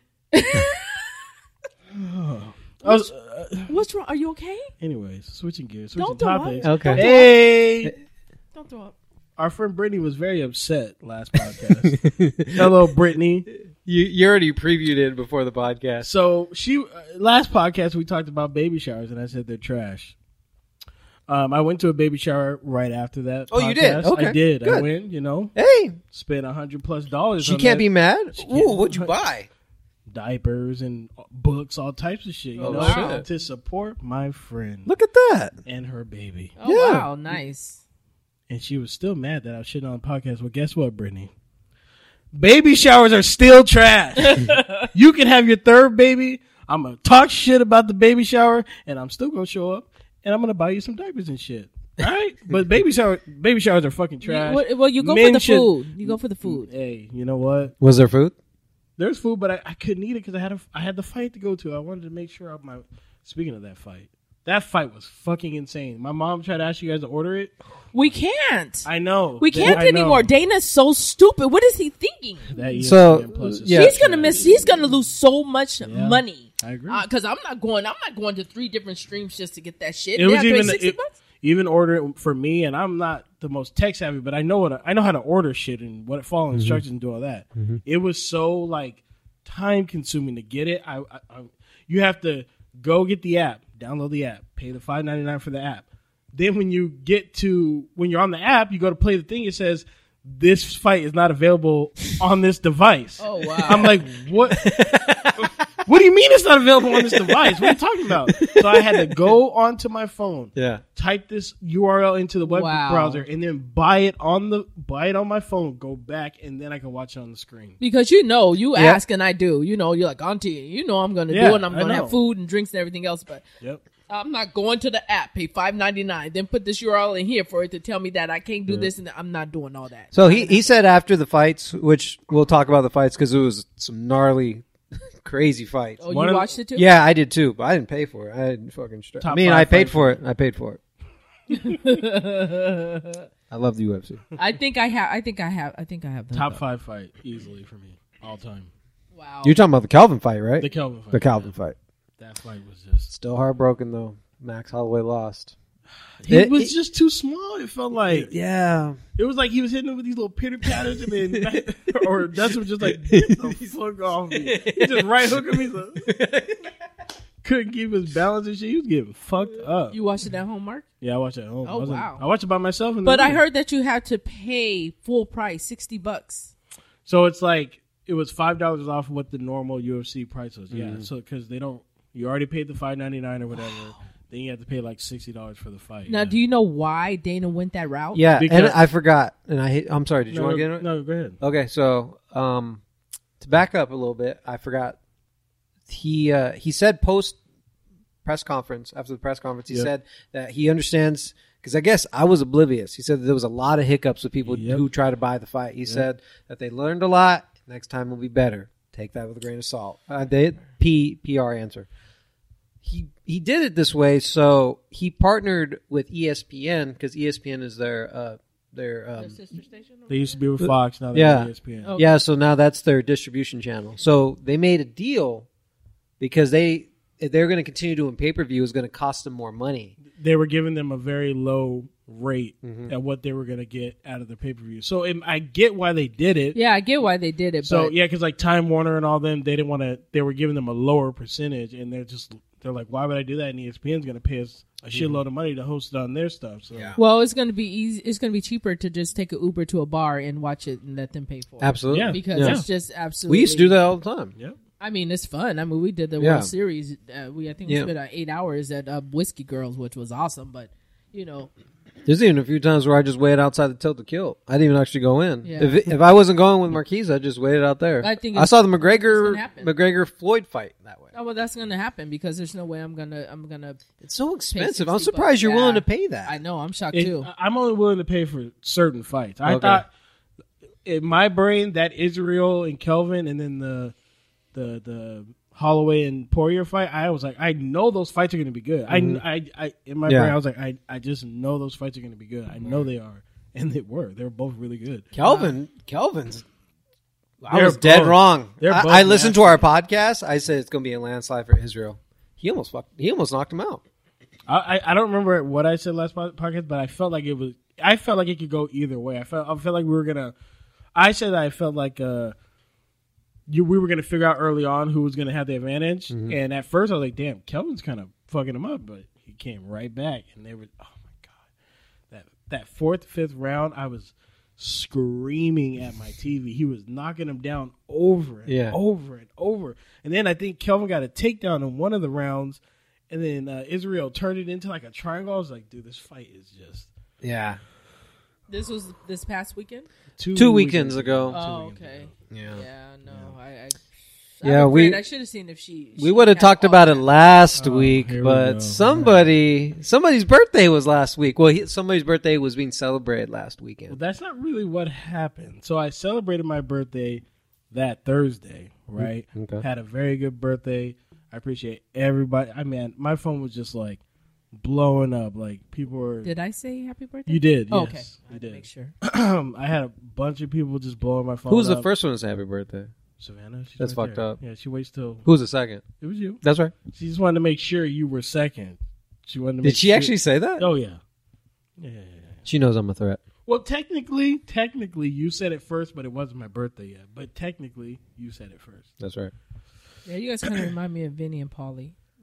I was, uh, What's wrong? Are you okay? anyways, switching gears, switching Don't throw up. topics. okay. Hey, Don't throw up. our friend Brittany was very upset last podcast. Hello, Brittany. You you already previewed it before the podcast. So she uh, last podcast we talked about baby showers, and I said they're trash. Um, I went to a baby shower right after that. Oh, you did? podcast. Okay, I did. I good. went. You know, Hey, spent a hundred plus dollars. she on can't that. be mad. can't- Ooh, what'd you buy? diapers and books, all types of shit. You Oh, know, wow. to support my friend Look at that. and her baby. Oh Yeah. wow, nice. And she was still mad that I was shitting on the podcast. Well, guess what, Brittany? Baby showers are still trash. You can have your third baby. I'm going to talk shit about the baby shower, and I'm still going to show up, and I'm going to buy you some diapers and shit. All right? But baby shower, baby showers are fucking trash. You, well, you go Men for the should- food. You go for the food. Hey, you know what? Was there food? There's food, but I, I couldn't eat it because I had a, I had the fight to go to. I wanted to make sure of my. Speaking of that fight, that fight was fucking insane. My mom tried to ask you guys to order it. We can't. I know we can't I know. anymore. Dana's so stupid. What is he thinking? That E S P N So, Plus is yeah. He's gonna miss. He's gonna lose so much money. I agree. Because I'm not going. I'm not going to three different streams just to get that shit. It They was have to pay even sixty it, bucks? even order it for me, and I'm not the most tech savvy, but I know what I know how to order shit and what follow instructions and do all that. It was so like time consuming to get it. I, I, I you have to go get the app, download the app, pay the five ninety-nine for the app. Then when you get to when you're on the app, you go to play the thing. It says this fight is not available on this device. Oh wow! I'm like, what? What do you mean it's not available on this device? What are you talking about? So I had to go onto my phone, Yeah. type this U R L into the web Wow. browser, and then buy it on the buy it on my phone. Go back, and then I can watch it on the screen. Because you know, you Yep. ask and I do. You know, you're like, Auntie, you know I'm going to Yeah, do it. I'm I going to know. have food and drinks and everything else. But Yep. I'm not going to the app, pay five ninety-nine, then put this U R L in here for it to tell me that I can't do Yeah. this. And I'm not doing all that. So he, he said after the fights, which we'll talk about the fights because it was some gnarly, crazy fights. Oh, One you of the- watched it too? Yeah, I did too, but I didn't pay for it. I didn't fucking stress. I Top mean, five I paid fights. for it. I paid for it. I love the U F C. I think I have. I think I have. I think I have. Top five fight easily for me all time. Wow. You're talking about the Calvin fight, right? The Kelvin fight. The Calvin fight. That fight was just. Still heartbroken though. Max Holloway lost. He It- was it- just too small. It felt like Yeah. it was like he was hitting him with these little pitter patters, and then or Dustin was just like, "Get the fuck off me!" He just right hook him. He's like, couldn't keep his balance and shit. He was getting fucked up. You watched it at home, Mark? Yeah, I watched it at home. Oh, I wasn't- wow. I watched it by myself. In the But I room. heard that you had to pay full price, sixty bucks. So it's like it was five dollars off what the normal U F C price was. Yeah, Mm-hmm. so because they don't, you already paid the five ninety nine or whatever. Then you have to pay like sixty dollars for the fight. Now, yeah. do you know why Dana went that route? Yeah, Because- and I forgot. And I hate, I'm sorry. Did you no, want to get into it? no, go ahead. Okay, so um, to back up a little bit, I forgot. He uh, he said post press conference after the press conference, he Yep. said that he understands because I guess I was oblivious. He said that there was a lot of hiccups with people Yep. who try to buy the fight. He said that they learned a lot. Next time will be better. Take that with a grain of salt. Uh, they P P R answer. He he did it this way, so he partnered with E S P N because E S P N is their uh, their um, Their sister station? They used to be with Fox. Now they're Yeah. with E S P N. Oh. yeah, so now that's their distribution channel. So they made a deal because they if they're going to continue doing pay per view is going to cost them more money. They were giving them a very low rate Mm-hmm. at what they were going to get out of the pay per view. So it, I get why they did it. Yeah, I get why they did it. So but yeah, because like Time Warner and all them, they didn't want to. They were giving them a lower percentage, and they're just they're like, why would I do that? And E S P N's going to pay us a shitload of money to host it on their stuff. So Yeah. Well, it's going to be easy. It's going to be cheaper to just take an Uber to a bar and watch it and let them pay for it. Absolutely. Yeah. Because Yeah. it's just absolutely. We used to do that all the time. yeah, I mean, it's fun. I mean, we did the Yeah. World Series. Uh, we I think we Yeah. spent uh, eight hours at uh, Whiskey Girls, which was awesome. But you know, There's even a few times where I just waited outside the Tilt to Kill. I didn't even actually go in. Yeah. If if I wasn't going with Marquise, I just waited out there. I think I it's- saw the it's McGregor gonna happen. McGregor Floyd fight that way. oh well, that's going to happen because there's no way I'm gonna I'm gonna. It's so expensive. sixty I'm surprised bucks. you're Yeah. willing to pay that. I know. I'm shocked It- too. I'm only willing to pay for certain fights. I Okay. thought in my brain that Israel and Kelvin, and then the the the Holloway and Poirier fight, I was like, I know those fights are going to be good. I, I, I, in my Yeah. brain, I was like, I, I just know those fights are going to be good. I know they are, and they were. They were both really good. Kelvin, Kelvin's. I They're was dead both- wrong. they're I, both I listened to nasty. our podcast. I said it's going to be a landslide for Israel. He almost fucked, he almost knocked him out. I, I, I don't remember what I said last po- podcast, but I felt like it was. I felt like it could go either way. I felt, I felt like we were gonna. I said that I felt like uh, you we were gonna figure out early on who was gonna have the advantage, and at first I was like, "Damn, Kelvin's kind of fucking him up," but he came right back, and they were. Oh my god, that that fourth, fifth round, I was screaming at my T V. He was knocking him down over and Yeah. over and over, and then I think Kelvin got a takedown in one of the rounds, and then uh, Israel turned it into like a triangle. I was like, "Dude, this fight is just." Yeah. This was this past weekend. Two, Two weekends ago. Oh, weekends okay. ago. Yeah. Yeah, no, I. I Yeah, I'm we- afraid I should have seen if she. We she would have had talked all about it that. last Oh, week, here we but go. somebody, somebody's birthday was last week. Well, he, somebody's birthday was being celebrated last Well, weekend. that's not really what happened. So I celebrated my birthday that Thursday, right? Okay. Had a very good birthday. I appreciate everybody. I mean, my phone was just like blowing up. Like people were. Did I say happy birthday? You did. Oh, Yes, okay. I you had to did. make sure. I had a bunch of people just blowing my phone. Who was the up. first one to say happy birthday? Savannah. She's That's right fucked there. up. Yeah, she waits till Who was the second? it was you. That's right. She just wanted to make sure you were second. She wanted to. Did make she sure- actually say that? Oh yeah. Yeah, yeah, yeah. She knows I'm a threat. Well, technically, technically, you said it first, but it wasn't my birthday yet. But technically, you said it first. That's right. Yeah, you guys kind of remind me of Vinny and Paulie.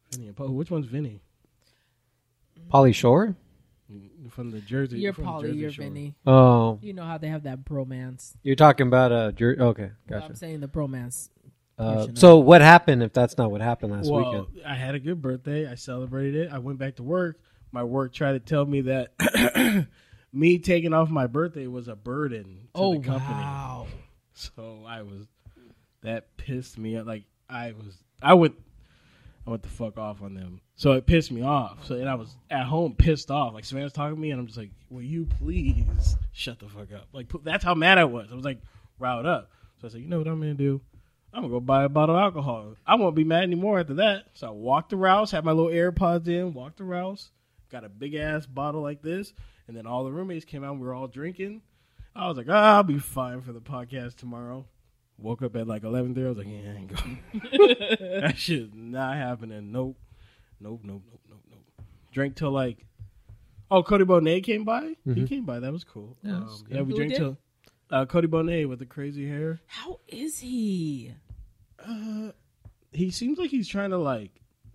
Vinny and Poe. Which one's Vinny? Pauly Shore? From the Jersey. You're from the Polly, Jersey you're Shore. Vinny. Oh, You know how they have that bromance. you're talking about uh, Jer- okay, Well, gotcha. I'm saying the bromance. Uh, portion of so what happened if that's not what happened last Well, weekend? I had a good birthday. I celebrated it. I went back to work. My work tried to tell me that me taking off my birthday was a burden to Oh, the company. wow. So I was, that pissed me off. Like I was, I went, I went the fuck off on them. So it pissed me off. So and I was at home pissed off. Like Savannah's talking to me, and I'm just like, "Will you please shut the fuck up?" Like that's how mad I was. I was like riled up. So I said, "You know what I'm gonna do? I'm gonna go buy a bottle of alcohol. I won't be mad anymore after that." So I walked to Rouse, had my little AirPods in, walked to Rouse, got a big ass bottle like this, and then all the roommates came out. And we were all drinking. I was like, ah, "I'll be fine for the podcast tomorrow." Woke up at like eleven thirty. I was like, "Yeah, I ain't going." That shit is not happening. Nope. Nope, nope, nope, nope, nope. Drank till like, oh, Cody Bonet came by. Mm-hmm. He came by. That was cool. That Um, was yeah, we Who drank did? till uh, Cody Bonet with the crazy hair. How is he? Uh, he seems like he's trying to like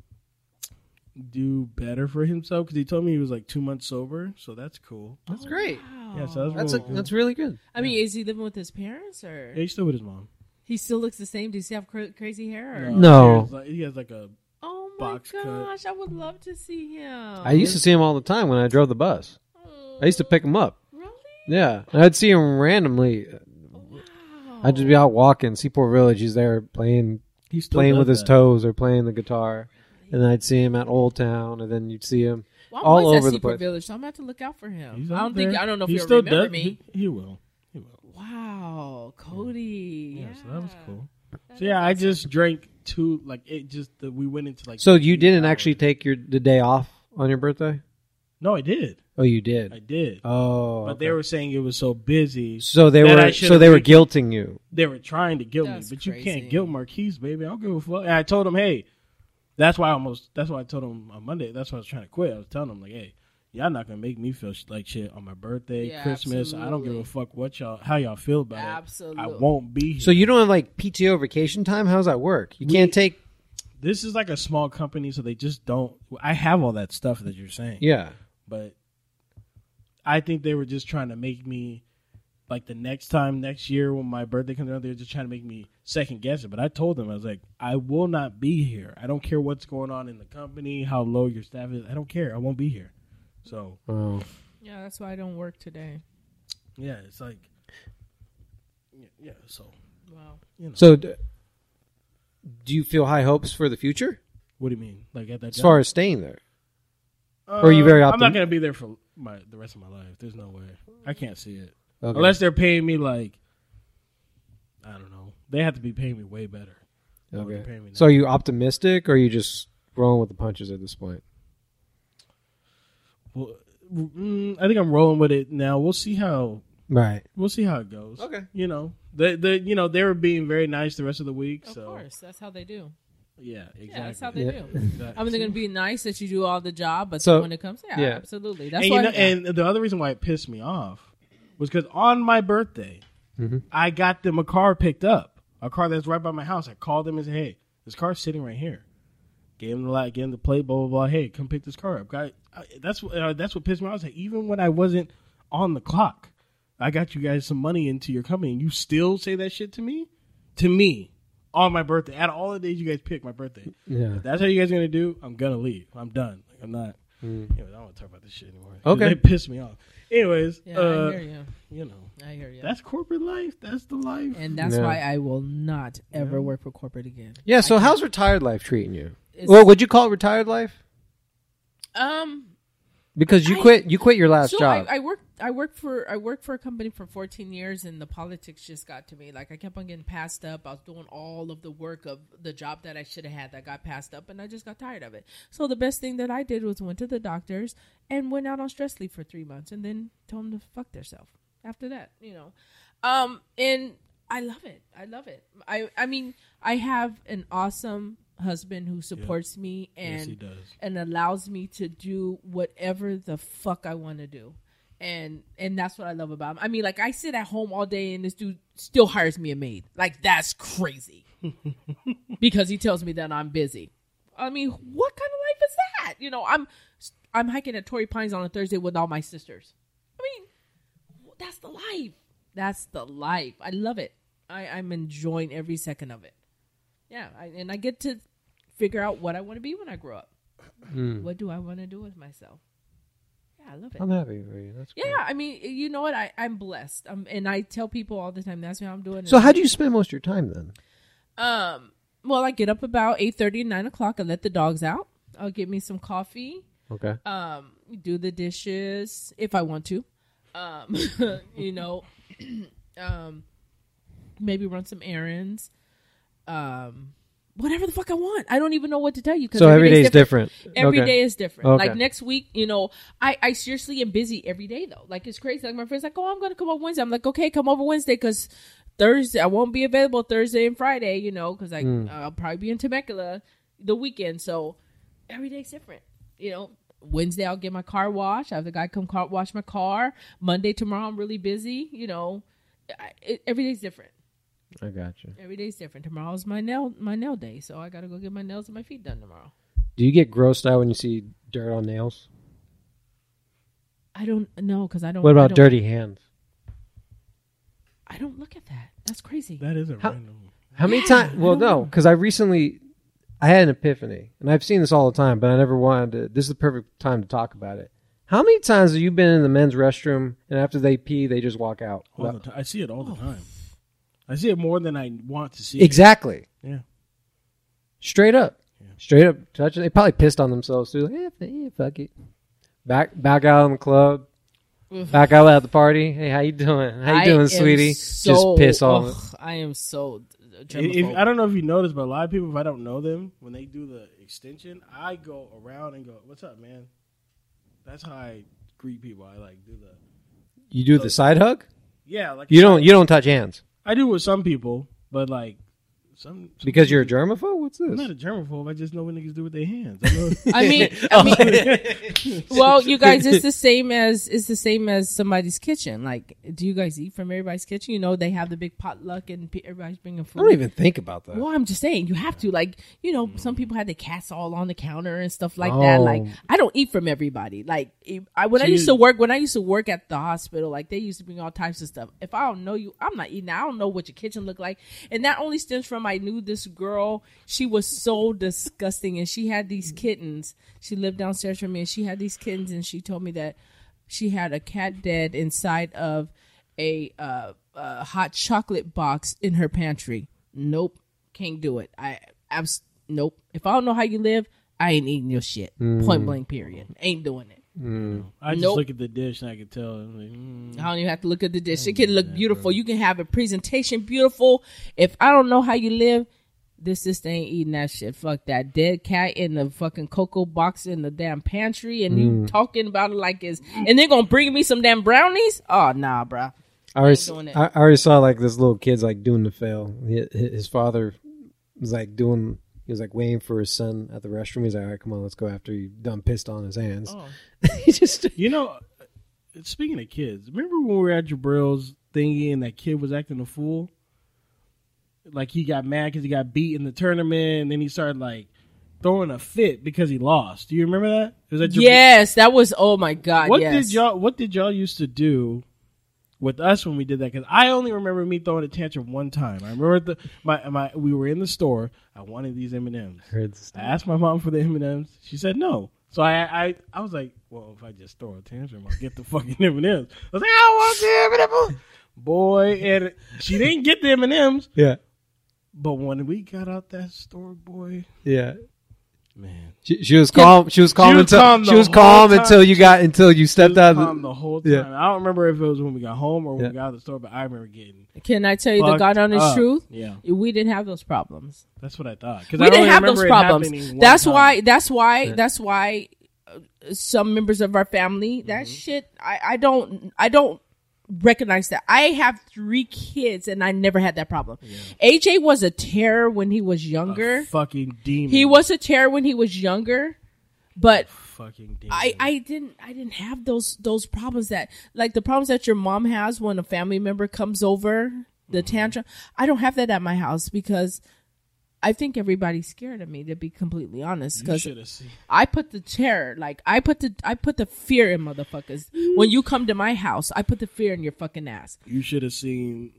do better for himself because he told me he was like two months sober, so that's cool. That's great. Wow. Yeah, so that's That's a, really cool. that's really good. I mean, is he living with his parents or Yeah, he's still with his mom. he still looks the same? Does he have cra- crazy hair? Or? No. He has like, he has like a Oh my Box cut. gosh, I would love to see him. I used to see him all the time when I drove the bus. I used to pick him up. Really? Yeah, and I'd see him randomly. Wow. I'd just be out walking, Seaport Village. He's there playing, he still playing does with his that. toes or playing the guitar, and then I'd see him at Old Town, and then you'd see him Well, I'm all always over at the Seaport place. Village, so I'm gonna have to look out for him. He's I out don't think there. I don't know if he he'll still remember does. me. He, he will. He will. Wow, Cody. Yeah, Yeah, so that was cool. That So is yeah, I awesome. just drank two. Like it just uh, we went into like. So you eight didn't hours. actually take your the day off on your birthday? No, I did. Oh, you did. I did. Oh, but okay. they were saying it was so busy. so they that I were should so have they were taken- guilting you. They were trying to guilt That's me, but you crazy. can't guilt Marquise, baby. I don't give a fuck. And I told him, hey, that's why I almost. That's why I told him on Monday. That's why I was trying to quit. I was telling him like, hey, y'all not gonna make me feel sh- like shit on my birthday, Yeah, Christmas. I don't give a absolutely. fuck what y'all, how y'all feel about Absolutely. it. I won't be here. So you don't have like P T O vacation time? How does that work? You We- can't take. This is like a small company, so they just don't. I have all that stuff that you're saying. Yeah. But I think they were just trying to make me, like the next time, next year when my birthday comes around, they were just trying to make me second guess it. But I told them, I was like, I will not be here. I don't care what's going on in the company, how low your staff is. I don't care. I won't be here. So, Oh. Yeah, that's why I don't work today. yeah, it's like, yeah, yeah so, Wow. you know. So, d- do you feel high hopes for the future What do you mean? Like at that as job? far as staying there? Uh, or are you very I'm not optim- going to be there for my the rest of my life. There's no way. I can't see it. Okay. Unless they're paying me like, I don't know. They have to be paying me way better. than what they're Okay. paying me now. So, are you optimistic, or are you just rolling with the punches at this point? Well, mm, I think I'm rolling with it now. We'll see how Right. we'll see how it goes. Okay. You know, the the you know they were being very nice the rest of the week. Of so course, that's how they do. yeah, exactly. Yeah, that's how they Yeah. do. Exactly. I mean, they're gonna be nice that you do all the job, but So- then when it comes, yeah, yeah. absolutely. That's and, why. you know, yeah. and the other reason why it pissed me off was because on my birthday, Mhm. I got them a car picked up, a car that's right by my house. I called them and said, "Hey, this car's sitting right here." Gave them the light, gave them the plate, blah blah blah. Hey, come pick this car up. Guy, I, that's what uh, that's what pissed me off. I was like, even when I wasn't on the clock, I got you guys some money into your company, and you still say that shit to me, to me, on my birthday. Out of all the days you guys pick, my birthday. Yeah. If that's how you guys are gonna do, I'm gonna leave. I'm done. Like, I'm not. Mm. Anyways, I don't want to talk about this shit anymore. 'Cause Okay. They piss me off. Anyways, yeah, uh, I hear you. you know, I hear you. that's corporate life. That's the life. and that's Yeah. why I will not ever Yeah. work for corporate again. Yeah. So, I can't. how's retired life treating you? It's- Well, would you call it retired life? Um. Because you I- quit. You quit your last So job. I, I worked. I worked for. I worked for a company for fourteen years, and the politics just got to me. Like I kept on getting passed up. I was doing all of the work of the job that I should have had that got passed up, and I just got tired of it. So the best thing that I did was went to the doctors and went out on stress leave for three months, and then told them to fuck themselves. After that, you know, um, and I love it. I love it. I. I mean, I have an awesome husband who supports me and yes, he does. and allows me to do whatever the fuck I want to do. And and that's what I love about him. I mean, like, I sit at home all day and this dude still hires me a maid. Like, that's crazy. Because he tells me that I'm busy. I mean, what kind of life is that? You know, I'm I'm hiking at Torrey Pines on a Thursday with all my sisters. I mean, that's the life. That's the life. I love it. I, I'm enjoying every second of it. Yeah, I, and I get to figure out what I want to be when I grow up. Mm. What do I want to do with myself? Yeah, I love it. I'm happy for you. That's yeah. Great. I mean, you know what? I, I'm blessed. Um, and I tell people all the time that's what I'm doing. So, how do you spend most of your time then? Um. Well, I get up about eight thirty, nine o'clock. I let the dogs out. I'll get me some coffee. Okay. Um. Do the dishes if I want to. Um. you know. um. Maybe run some errands. Um. Whatever the fuck I want. I don't even know what to tell you. So every day is different. different. Every okay. day is different. Okay. Like next week, you know, I, I seriously am busy every day though. Like it's crazy. Like my friend's like, oh, I'm going to come over Wednesday. I'm like, okay, come over Wednesday because Thursday, I won't be available Thursday and Friday, you know, because like, mm. I'll probably be in Temecula the weekend. So every day's different. You know, Wednesday I'll get my car washed. I have the guy come car wash my car. Monday, tomorrow I'm really busy. You know, I, it, every day's different. I got you. Every day's different. Tomorrow's my nail my nail day, so I gotta go get my nails and my feet done tomorrow. Do you get grossed out when you see dirt on nails? I don't know because I don't. What about don't, dirty hands? I don't look at that. That's crazy. That is a how, random. How many yeah, times? Well, no, because I recently I had an epiphany, and I've seen this all the time, but I never wanted to. This is the perfect time to talk about it. How many times have you been in the men's restroom and after they pee, they just walk out? All the time. I see it all the time. I see it more than I want to see. Exactly. It. Yeah. Straight up. Yeah. Straight up. Touch it. They probably pissed on themselves too. Like, yeah, yeah, fuck it. Back, back out in the club. Back out at the party. Hey, how you doing? How you I doing, sweetie? So, just piss on ugh, it. I am so. If, I don't know if you noticed, but a lot of people, if I don't know them, when they do the extension, I go around and go, "What's up, man?" That's how I greet people. I like do the. You do so, the side hug? Yeah, like you don't. You don't touch hands. I do with some people, but like some, some because people, you're a germaphobe. What's this? I'm not a germaphobe. I just know what niggas do with their hands. I, know. I mean, I mean well, you guys, it's the same as it's the same as somebody's kitchen. Like, do you guys eat from everybody's kitchen? You know, they have the big potluck and everybody's bringing food. I don't even think about that. Well, I'm just saying, you have to. Like, you know, some people have the cats all on the counter and stuff like oh. that. Like, I don't eat from everybody. Like, I when Jeez. I used to work when I used to work at the hospital, like they used to bring all types of stuff. If I don't know you, I'm not eating. I don't know what your kitchen looked like, and that only stems from I knew this girl. She was so disgusting, and she had these kittens. She lived downstairs from me, and she had these kittens, and she told me that she had a cat dead inside of a, uh, a hot chocolate box in her pantry. Nope, can't do it. I abs- nope. If I don't know how you live, I ain't eating your shit. Mm. Point blank. Period. Ain't doing it. Mm. I just nope. look at the dish and I can tell. Like, mm. I don't even have to look at the dish. It can look yeah, beautiful. Bro. You can have a presentation beautiful. If I don't know how you live, this sister ain't eating that shit. Fuck that dead cat in the fucking cocoa box in the damn pantry, and mm. you talking about it like it's, and they're gonna bring me some damn brownies. Oh nah, bro. I already, I, I already saw like this little kid's like doing the fail. His, his father was like doing. He was like waiting for his son at the restroom. He's like, all right, come on, let's go after you done pissed on his hands. Oh. he just, you know, speaking of kids, remember when we were at Jabril's thingy and that kid was acting a fool? Like he got mad because he got beat in the tournament, and then he started like throwing a fit because he lost. Do you remember that? Was that Jabril? Yes, that was. Oh my god! What yes. did y'all? What did y'all used to do with us when we did that? Because I only remember me throwing a tantrum one time. I remember the my my we were in the store. I wanted these M and M's. I asked my mom for the M and M's. She said no. So I, I I was like, well, if I just throw a tantrum, I'll get the fucking M and M's. I was like, I want the M and M's, boy. And she didn't get the M and M's. Yeah. But when we got out that store, boy. Yeah. Man, she, she was calm. She was calm she until calm she was calm time. until you got until you stepped out. Calm the whole time. Yeah. I don't remember if it was when we got home or when yeah. we got out of the store, but I remember getting. Can I tell you the God honest up. truth? Yeah, we didn't have those problems. That's what I thought. We I didn't have those problems. That's time. why. That's why. Yeah. That's why. Uh, some members of our family. That mm-hmm. shit. I, I don't. I don't. recognize that. I have three kids and I never had that problem. Yeah. A J was a terror when he was younger. A fucking demon. He was a terror when he was younger, but a fucking demon. I, I didn't I didn't have those those problems that like the problems that your mom has when a family member comes over, the mm-hmm. tantrum. I don't have that at my house because I think everybody's scared of me, to be completely honest. You Because should have seen. I put the terror, like I put the I put the fear in motherfuckers. When you come to my house, I put the fear in your fucking ass. You should have seen.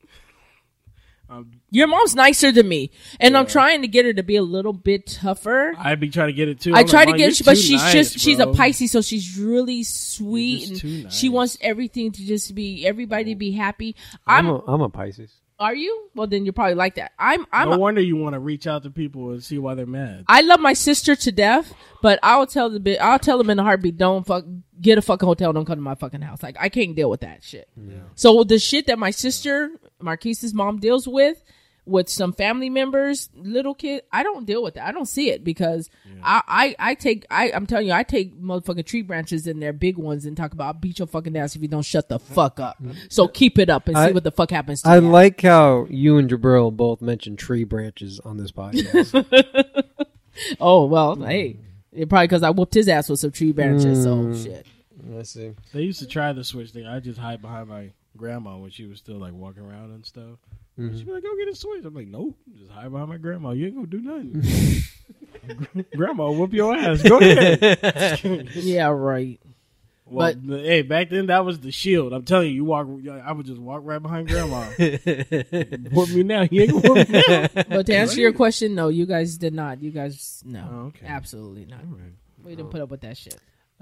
Um, Your mom's nicer than me, and Yeah. I'm trying to get her to be a little bit tougher. I'd be trying to get it too. I I'm try like, to "Mom, get, you're but too she's nice, just she's a bro." Pisces, so she's really sweet just and too she nice. wants everything to just be everybody to be happy. I'm I'm. a, I'm a Pisces. Are you? Well, then you're probably like that. I'm. I'm. No a- wonder you want to reach out to people and see why they're mad. I love my sister to death, but I'll tell the bit. I'll tell them in a heartbeat. Don't fuck. Get a fucking hotel. Don't come to my fucking house. Like I can't deal with that shit. So the shit that my sister Marquise's mom deals with, with some family members, little kid, I don't deal with that. I don't see it because I, I, I take, I, I'm telling you, I take motherfucking tree branches in there, big ones, and talk about I'll beat your fucking ass if you don't shut the fuck up. So keep it up and see I- what the fuck happens to I you. like how you and Jabril both mentioned tree branches on this podcast. Oh, well, hey. It probably because I whooped his ass with some tree branches, so Mm. shit. I see. They used to try the switch thing. I just hide behind my grandma when she was still like walking around and stuff. Mm-hmm. She'd be like, "Go get a switch." I'm like, "Nope, just hide behind my grandma. You ain't gonna do nothing." Grandma, whoop your ass. Go ahead. Yeah, right. Well, But- the- hey, back then that was the shield. I'm telling you, you walk. I would just walk right behind grandma. Whoop me now. You ain't gonna whoop me now. But to answer your question, no, you guys did not. You guys, no. Oh, okay. Absolutely not. We didn't put up with that shit.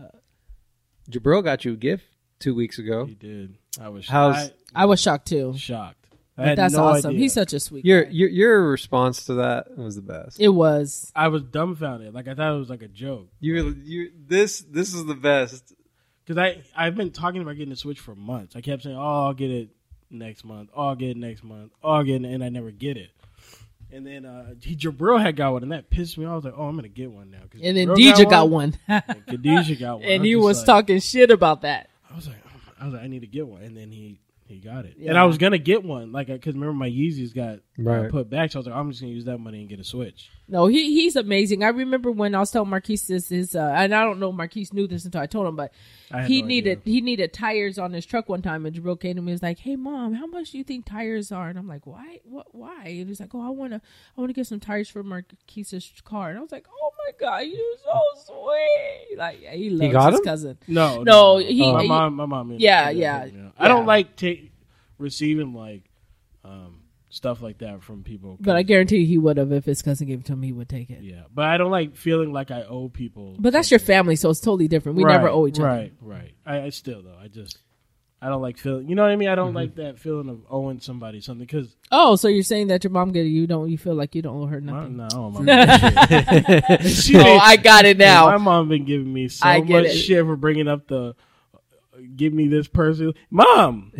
Jabril got you a gift two weeks ago. He did. I was How's- I, I was shocked too. shocked. I But had that's no awesome. idea. He's such a sweet Your guy. your your response to that was the best. It was. I was dumbfounded. Like I thought it was like a joke. You you this this is the best. Because I, I've been talking about getting a Switch for months. I kept saying, oh, I'll get it next month. Oh, I'll get it next month. Oh, I'll get it, and I never get it. And then uh, he, Jabril had got one, and that pissed me off. I was like, oh, I'm going to get one now. 'Cause And then Jabril Deja got one. and Khadijah got one. And I'm he just was like- talking shit about that. I was like, oh, I was like, I need to get one. And then he, he got it. Yeah. And I was going to get one. Like, because remember my Yeezys got Right. uh, put back. So I was like, I'm just going to use that money and get a Switch. No, he he's amazing. I remember when I was telling Marquise this, his, uh, and I don't know Marquise knew this until I told him, but I had he no needed idea. he needed tires on his truck one time, and Jabril came to me and was like, "Hey, mom, how much do you think tires are?" And I'm like, "Why? What? Why?" And he's like, "Oh, I wanna I wanna get some tires for Marquise's car." And I was like, "Oh my god, you're so sweet!" Like yeah, he loves got his him? cousin. No, No, he- my he- mom, my mom. Yeah, yeah, yeah, yeah. I don't yeah. like take receiving like um, stuff like that from people. But I guarantee he would have if his cousin gave it to him. He would take it. yeah, but I don't like feeling like I owe people. But that's your family, so it's totally different. We Right, never owe each other. Right, right. I, I still though. I just I don't like feeling. You know what I mean? I don't Mm-hmm. like that feeling of owing somebody something because Oh, so you're saying that your mom get it, you don't you feel like you don't owe her nothing? no, my mom. she Oh, ain't- I got it My now. mom been giving me so I get much it. shit for bringing up the. uh, Give me this person, mom.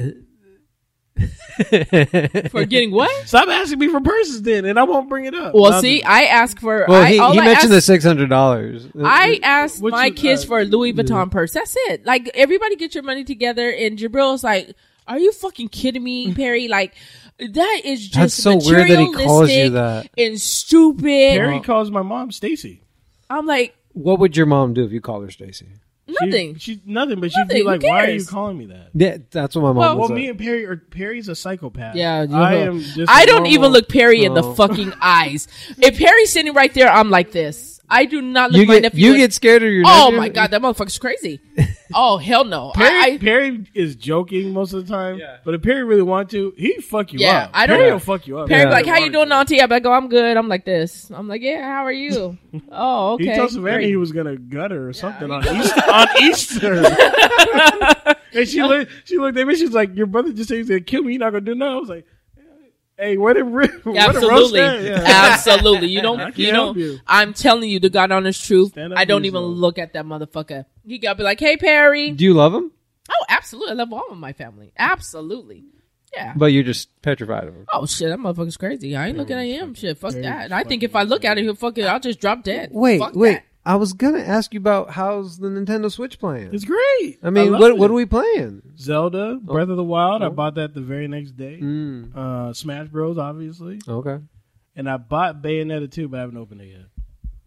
For getting what? Stop asking me for purses then, and I won't bring it up. Well, I'll see, just- I ask for. Well, I, he, all he I mentioned ask, the six hundred dollars. I asked Which my is, kids uh, for a Louis Vuitton purse. That's it. Like everybody, get your money together. And Jabril's like, "Are you fucking kidding me, Perry? Like that is just That's so weird that he calls you materialistic that. and stupid." Perry calls my mom Stacy. I'm like, What would your mom do if you called her Stacy? nothing. She, she nothing, but she'd Nothing. be Who like, "Why are you cares? calling me that?" Yeah, that's what my mom Well, would Well, say. me and Perry are Perry's a psychopath. Yeah, you I know. am. Just I a don't normal- even look Perry in the Oh. fucking eyes. If Perry's sitting right there, I'm like this. I do not look you my get nephew. you in- get scared of your Oh nephew? my god, that motherfucker's crazy. Oh hell no. Perry, I, I, Perry is joking most of the time, Yeah. but if Perry really want to, he'd fuck you Yeah, up. I don't- Perry will fuck you up. Perry Yeah. be like, "How you Wanted doing, to. Auntie?" I'm like, "Oh, I'm good." I'm like this. I'm like, "Yeah, how are you?" Oh, okay. He told Savannah great. he was gonna gut her or something he on Easter. on Easter. And she looked. She looked at me. She was like, "Your brother just said he's gonna kill me. You're not gonna do nothing." I was like, "Hey, what did where did roast Absolutely, that?" Yeah. absolutely. You I don't, can't you help don't. you. I'm telling you, the God honest truth. Stand up I don't for even yourself. look at that motherfucker. He got to be like, "Hey, Perry." Do you love him? Oh, absolutely. I love all of my family. Absolutely. Yeah. But you're just petrified of him. Oh shit, that motherfucker's crazy. I ain't looking at him. Shit, fuck Perry's that. And I think fucking if I look at crazy. him, he'll fucking. I'll just drop dead. Wait, Fuck wait. that. I was gonna ask you about how's the Nintendo Switch playing. It's great. I mean, love what it. what are we playing? Zelda, Breath of the Wild. I Oh. bought that the very next day. Mm, Uh, Smash Bros. Obviously, okay. and I bought Bayonetta two, but I haven't opened it yet.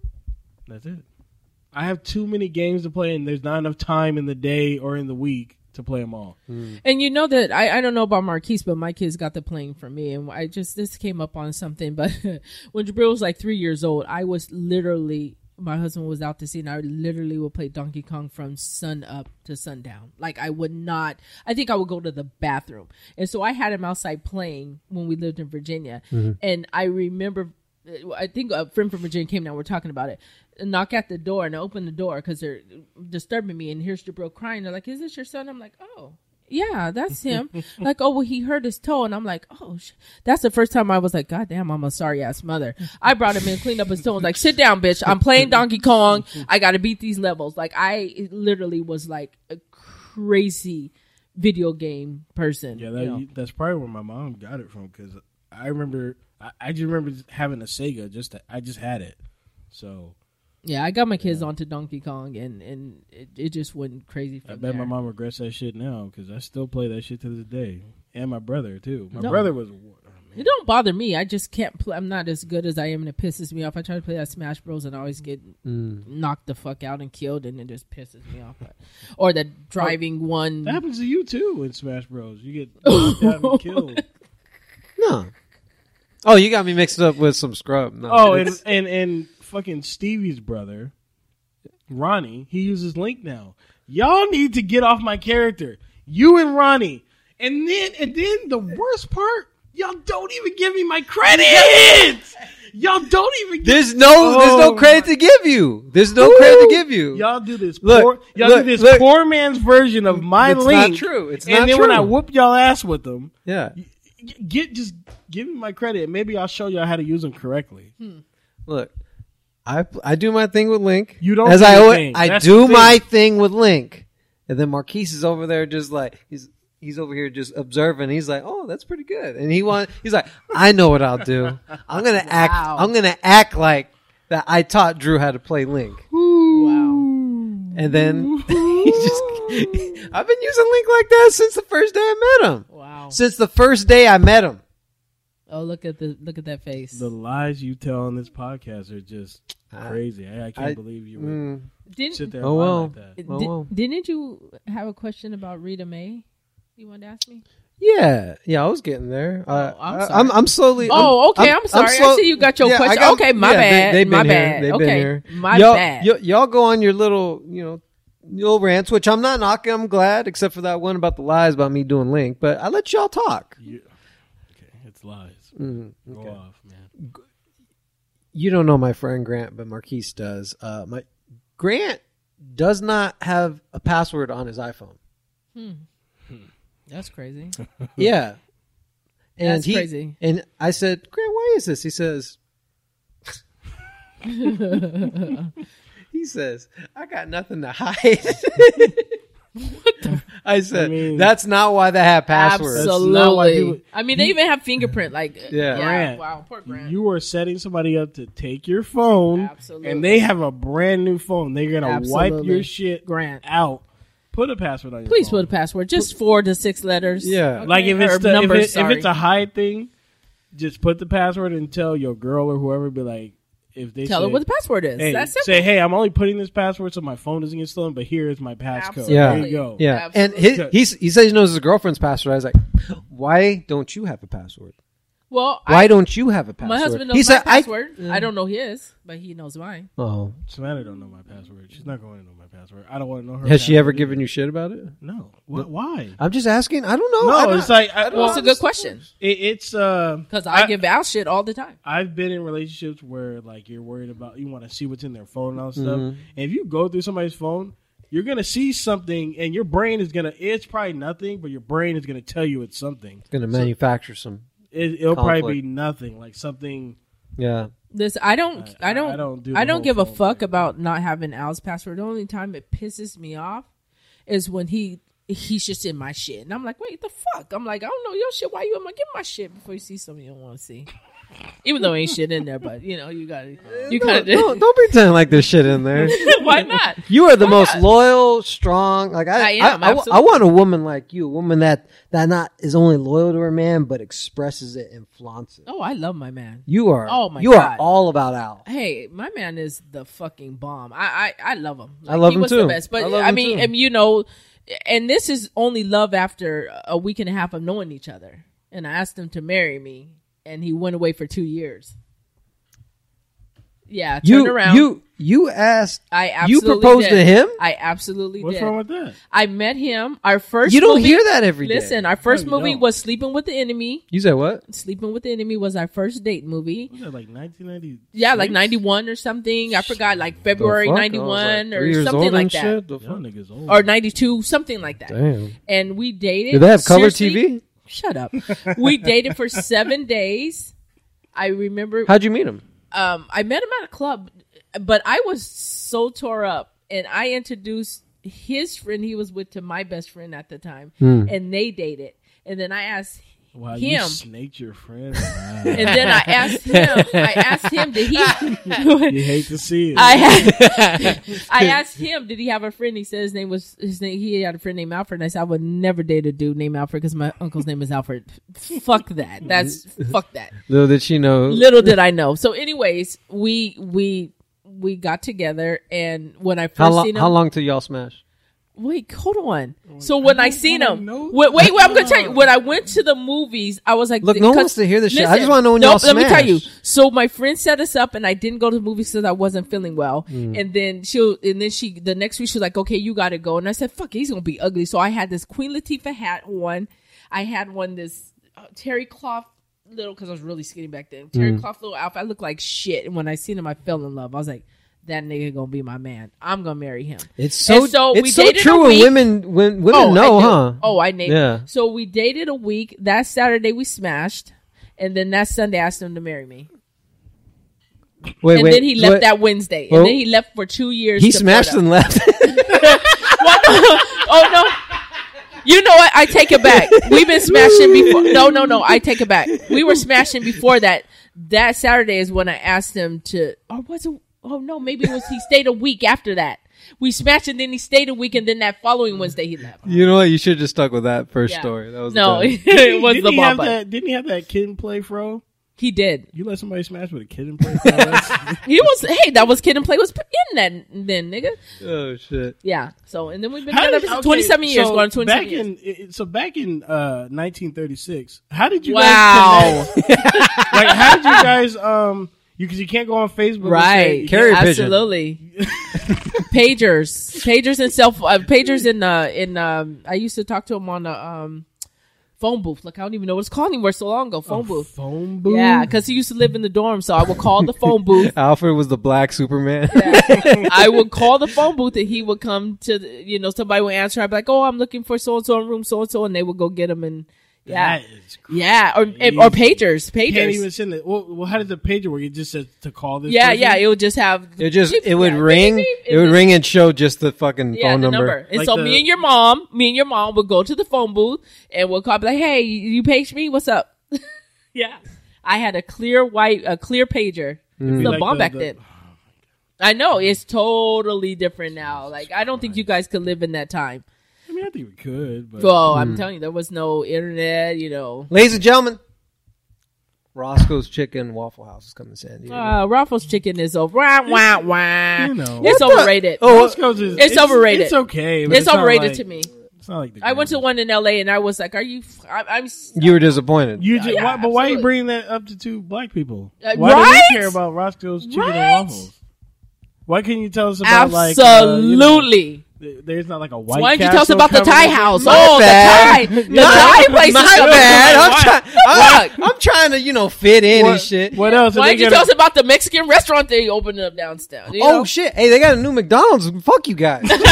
That's it. I have too many games to play, and there's not enough time in the day or in the week to play them all. And you know that I, I don't know about Marquise, but my kids got the playing from me. And I just, this came up on something, but when Jabril was like three years old, I was literally, my husband was out to sea and I literally would play Donkey Kong from sun up to sundown. Like I would not, I think I would go to the bathroom. And so I had him outside playing when we lived in Virginia. Mm-hmm. And I remember, I think a friend from Virginia came down, we're talking about it, knock at the door and I open the door because they're disturbing me. And here's Jabril crying. They're like, is this your son? I'm like, oh. Yeah, that's him. Like, oh, well, he hurt his toe. And I'm like, oh, sh-. That's the first time I was like, God damn, I'm a sorry ass mother. I brought him in, cleaned up his toe, and was like, sit down, bitch. I'm playing Donkey Kong. I got to beat these levels. Like, I literally was like a crazy video game person. Yeah, that, you know? that's probably where my mom got it from because I remember, I, I just remember having a Sega. Just to, I just had it. So. Yeah, I got my kids yeah. onto Donkey Kong, and, and it, it just went crazy from I bet there. my mom regrets that shit now, because I still play that shit to this day. And my brother, too. My no. brother was... Oh, it don't bother me. I just can't play. I'm not as good as I am, and it pisses me off. I try to play that Smash Bros, and I always get mm. knocked the fuck out and killed, and it just pisses me off. Or the driving oh, one... That happens to you, too, in Smash Bros. You get knocked out and killed. No. Oh, you got me mixed up with some scrub. No, oh, and, and, and fucking Stevie's brother... Ronnie, he uses Link now. Y'all need to get off my character. You and Ronnie. And then and then the worst part, y'all don't even give me my credit. Y'all don't even give There's no oh, there's no credit to give you. There's no woo. credit to give you. Y'all do this look, poor y'all look, do this look. poor man's version of my it's Link. It's not true. It's and not then true. when I whoop y'all ass with them, yeah. Get just give me my credit and maybe I'll show y'all how to use them correctly. Hmm. Look. I I do my thing with Link. You don't as do I your always, thing. I That's do the my thing. thing with Link, and then Marquise is over there just like he's he's over here just observing. He's like, oh, that's pretty good, and he want he's like, I know what I'll do. I'm gonna wow. act. I'm gonna act like that. I taught Drew how to play Link. Wow. And then he just I've been using Link like that since the first day I met him. Wow. Since the first day I met him. Oh, look at the look at that face. The lies you tell on this podcast are just crazy. I, I can't I, believe you would mm, didn't, sit there and oh, lie well. like that. Did, Oh, well. Didn't you have a question about Rita Mae? You wanted to ask me? Yeah, yeah, I was getting there. Uh, Oh, I'm I- sorry. I'm, I'm slowly. Oh, okay. I'm, sorry. slow- I see you got your Yeah, I question. got- okay, my yeah, bad. They, they've my been bad. Here. They've okay, been here. my y'all, bad. y- y'all go on your little, you know, little rants, which I'm not knocking. I'm glad, except for that one about the lies about me doing Link. But I let y'all talk. You, okay, it's lies. Mm, Go okay. off, man. You don't know my friend Grant, but Marquise does. Uh, my Grant does not have a password on his iPhone. Hmm. That's crazy. Yeah. And That's he, crazy. And I said, Grant, why is this? He says, he says, I got nothing to hide. What the? I said, I mean, that's not why they have passwords. Absolutely. people- I mean, they even have fingerprint. Like, Yeah. yeah. Grant, Wow, poor Grant. You are setting somebody up to take your phone, Absolutely. and they have a brand new phone. They're gonna wipe Absolutely. your shit Grant. out. Put a password on your Please phone. put a password. Just four to six letters. Yeah. Okay, Like if it's or the, numbers, if, it, if sorry. it's a hide thing, just put the password and tell your girl or whoever. Be like, if they Tell say, her what the password is. hey, That's simple. say, hey, I'm only putting this password so my phone doesn't get stolen, but here is my passcode. Absolutely. Yeah. There you go. Yeah. Absolutely. And his, he's, he says he knows his girlfriend's password. I was like, why don't you have a password? Well, Why I, don't you have a password? my husband knows he my said, password. I, I don't know his, but he knows mine. Oh. Savannah don't know my password. She's not going to know my password. I don't want to know her. Has she ever password given either. you shit about it? No. Wh- Why? I'm just asking. I don't know. No, I don't- it's like I, Well, it's a good question It, it's uh because I, give Al shit all the time. I've been in relationships where like you're worried about you want to see what's in their phone and all that stuff. Mhm. And if you go through somebody's phone, you're gonna see something, and your brain is gonna. It's probably nothing, but your brain is gonna tell you it's something. It's going to manufacture some. It, it'll probably Conflict. be nothing, like something. Yeah. This I don't I- I, don't I don't do I the don't whole give a phone fuck thing. about not having Al's password. The only time it pisses me off is when he he's just in my shit, and I'm like, wait, the fuck? I'm like, I don't know your shit. Why you in my give my shit before you see something you don't want to see? Even though ain't shit in there, but you know you got you No, kind of don't, don't pretend like there's shit in there. Why not? You are the Why most not? loyal, strong. Like I, I am, I, I, absolutely. I want a woman like you, a woman that that not is only loyal to her man, but expresses it and flaunts it. Oh, I love my man. You are. Oh, my you God. are all about Al. Hey, my man is the fucking bomb. I I, I love him. I love he him was too. The best. But I I, love him mean, too. and you know, and this is only love after a week and a half of knowing each other. And I asked him to marry me, and he went away for two years. Yeah, turn You around. you you asked. I You absolutely proposed did. to him? I absolutely What's did. wrong with that? I met him. Our first. You don't movie, hear that every day. Listen, our first No, you movie don't. was Sleeping with the Enemy. You said what? Sleeping with the Enemy was our first date movie. Was that like nineteen ninety? Yeah, like ninety-one or something. I forgot, like February The fuck? I was ninety-one like or three years something old like and that. shit? The Y'all fuck? niggas old. Or ninety-two, something like that. Damn. And we dated. Did they have color Seriously- T V? Shut up. We dated for seven days. I remember. How'd you meet him? Um, I met him at a club, but I was so tore up, and I introduced his friend he was with to my best friend at the time, Hmm. and they dated. And then I asked Wow, you him, snaked your friend. Wow. and then I asked him. I asked him, did he? You hate to see it. I had, I asked him, did he have a friend? He said his name was his name. He had a friend named Alfred, and I said I would never date a dude named Alfred because my uncle's name is Alfred. Fuck that. That's fuck that. Little did she know. Little did I know. So, anyways, we we we got together, and when I first How long? seen him, How long till y'all smash? wait, hold on. So when I, don't seen wanna him, know. wait, wait, wait, I'm gonna tell you. When I went to the movies, I was like, Look, no one 'cause- wants to hear this shit. I listen, just want to know when nope, y'all let me tell you. smash. So my friend set us up, and I didn't go to the movies because I wasn't feeling well. Mm. And then she'll, and then she, the next week she was like, "Okay, you got to go." And I said, "Fuck, he's gonna be ugly." So I had this Queen Latifah hat on. I had one this uh, terry cloth little because I was really skinny back then. Terry Mm. cloth little outfit. I looked like shit. And when I seen him, I fell in love. I was like, that nigga gonna be my man. I'm gonna marry him. It's so. And so we it's so dated a true when week. women when women Oh, know, I do. huh? Oh, I named Yeah. So we dated a week. That Saturday we smashed, and then that Sunday I asked him to marry me. Wait, and wait. then he left what? that Wednesday, Well, and then he left for two years. He to smashed Florida. and left. What? Oh no! You know what? I take it back. We've been smashing before. No, no, no. I take it back. We were smashing before that. That Saturday is when I asked him to. Or was it? Oh no, maybe it was. He stayed a week after that. We smashed, and then he stayed a week, and then that following Wednesday he left. You know what? You should have just stuck with that first Yeah. story. That was No, the best. it was didn't the he have bumper. that? Didn't he have that kid and play, Fro? He did. You let somebody smash with a kid and play? Fro? That's- He was. Hey, that was Kid and Play was in that then, nigga. Oh shit. Yeah. So and then we've been How together did- for okay, twenty-seven years. so Going on twenty-seven back years. in it- so back in uh, nineteen thirty-six. How did you Wow. guys connect? Like how did you guys um you because you can't go on Facebook and say- Right. you Carrier can't- pigeon. Absolutely. Pagers, pagers and self uh, pagers in uh in um. I used to talk to him on the um phone booth. Like I don't even know what it's called anymore. So long ago, phone a booth. phone booth. Yeah, because he used to live in the dorm, so I would call the phone booth. Alfred was the black Superman. I would call the phone booth, and he would come to the, you know somebody would answer. I'd be like, "Oh, I'm looking for so and so in room so and so," and they would go get him. And yeah, That is crazy. yeah, or or pagers, Can't pagers. even send it. Well, well, how did the pager work? It just said to call this. Yeah, person? yeah, it would just have It just beep, it would yeah, ring. beep, beep, It would just- ring and show just the fucking Yeah, phone the number. number. And Like so the- me and your mom, me and your mom would go to the phone booth and we'll call, be like, "Hey, you, you paged me? What's up?" Yeah, I had a clear white, a clear pager. Mm. It's the Like bomb the- back the- then. I know it's totally different now. Like I don't think you guys could live in that time. I mean, I think we could, but Well, Mm. I'm telling you, there was no internet. You know, Ladies and gentlemen, Roscoe's Chicken Waffle House is coming to San Diego. uh, Ruffles Chicken is over. Wah, wah, wah. you know, It's What the- overrated. Oh, Roscoe's is- It's overrated. It's okay. But it's, not overrated like- to me. It's not like the I went to greatest. one in L A and I was like, "Are you?" f- I, I'm. You were disappointed. You just, Yeah, why, but why are you absolutely. bringing that up to two black people? Uh, Why right? do we care about Roscoe's Chicken Right? and Waffles? Why couldn't you tell us about like uh, Absolutely. you know, th- there's not like a white. Why don't you tell us Castle about the coming Thai up? house? My Oh, bad. the Thai, the Thai place is My coming. bad. I'm, What? try- I'm, Look. I'm trying to, you know, fit in What, and shit. what else? Why Are didn't they you gonna- tell us about the Mexican restaurant they opened up downtown? You Oh know? shit! Hey, they got a new McDonald's. Fuck you guys. There's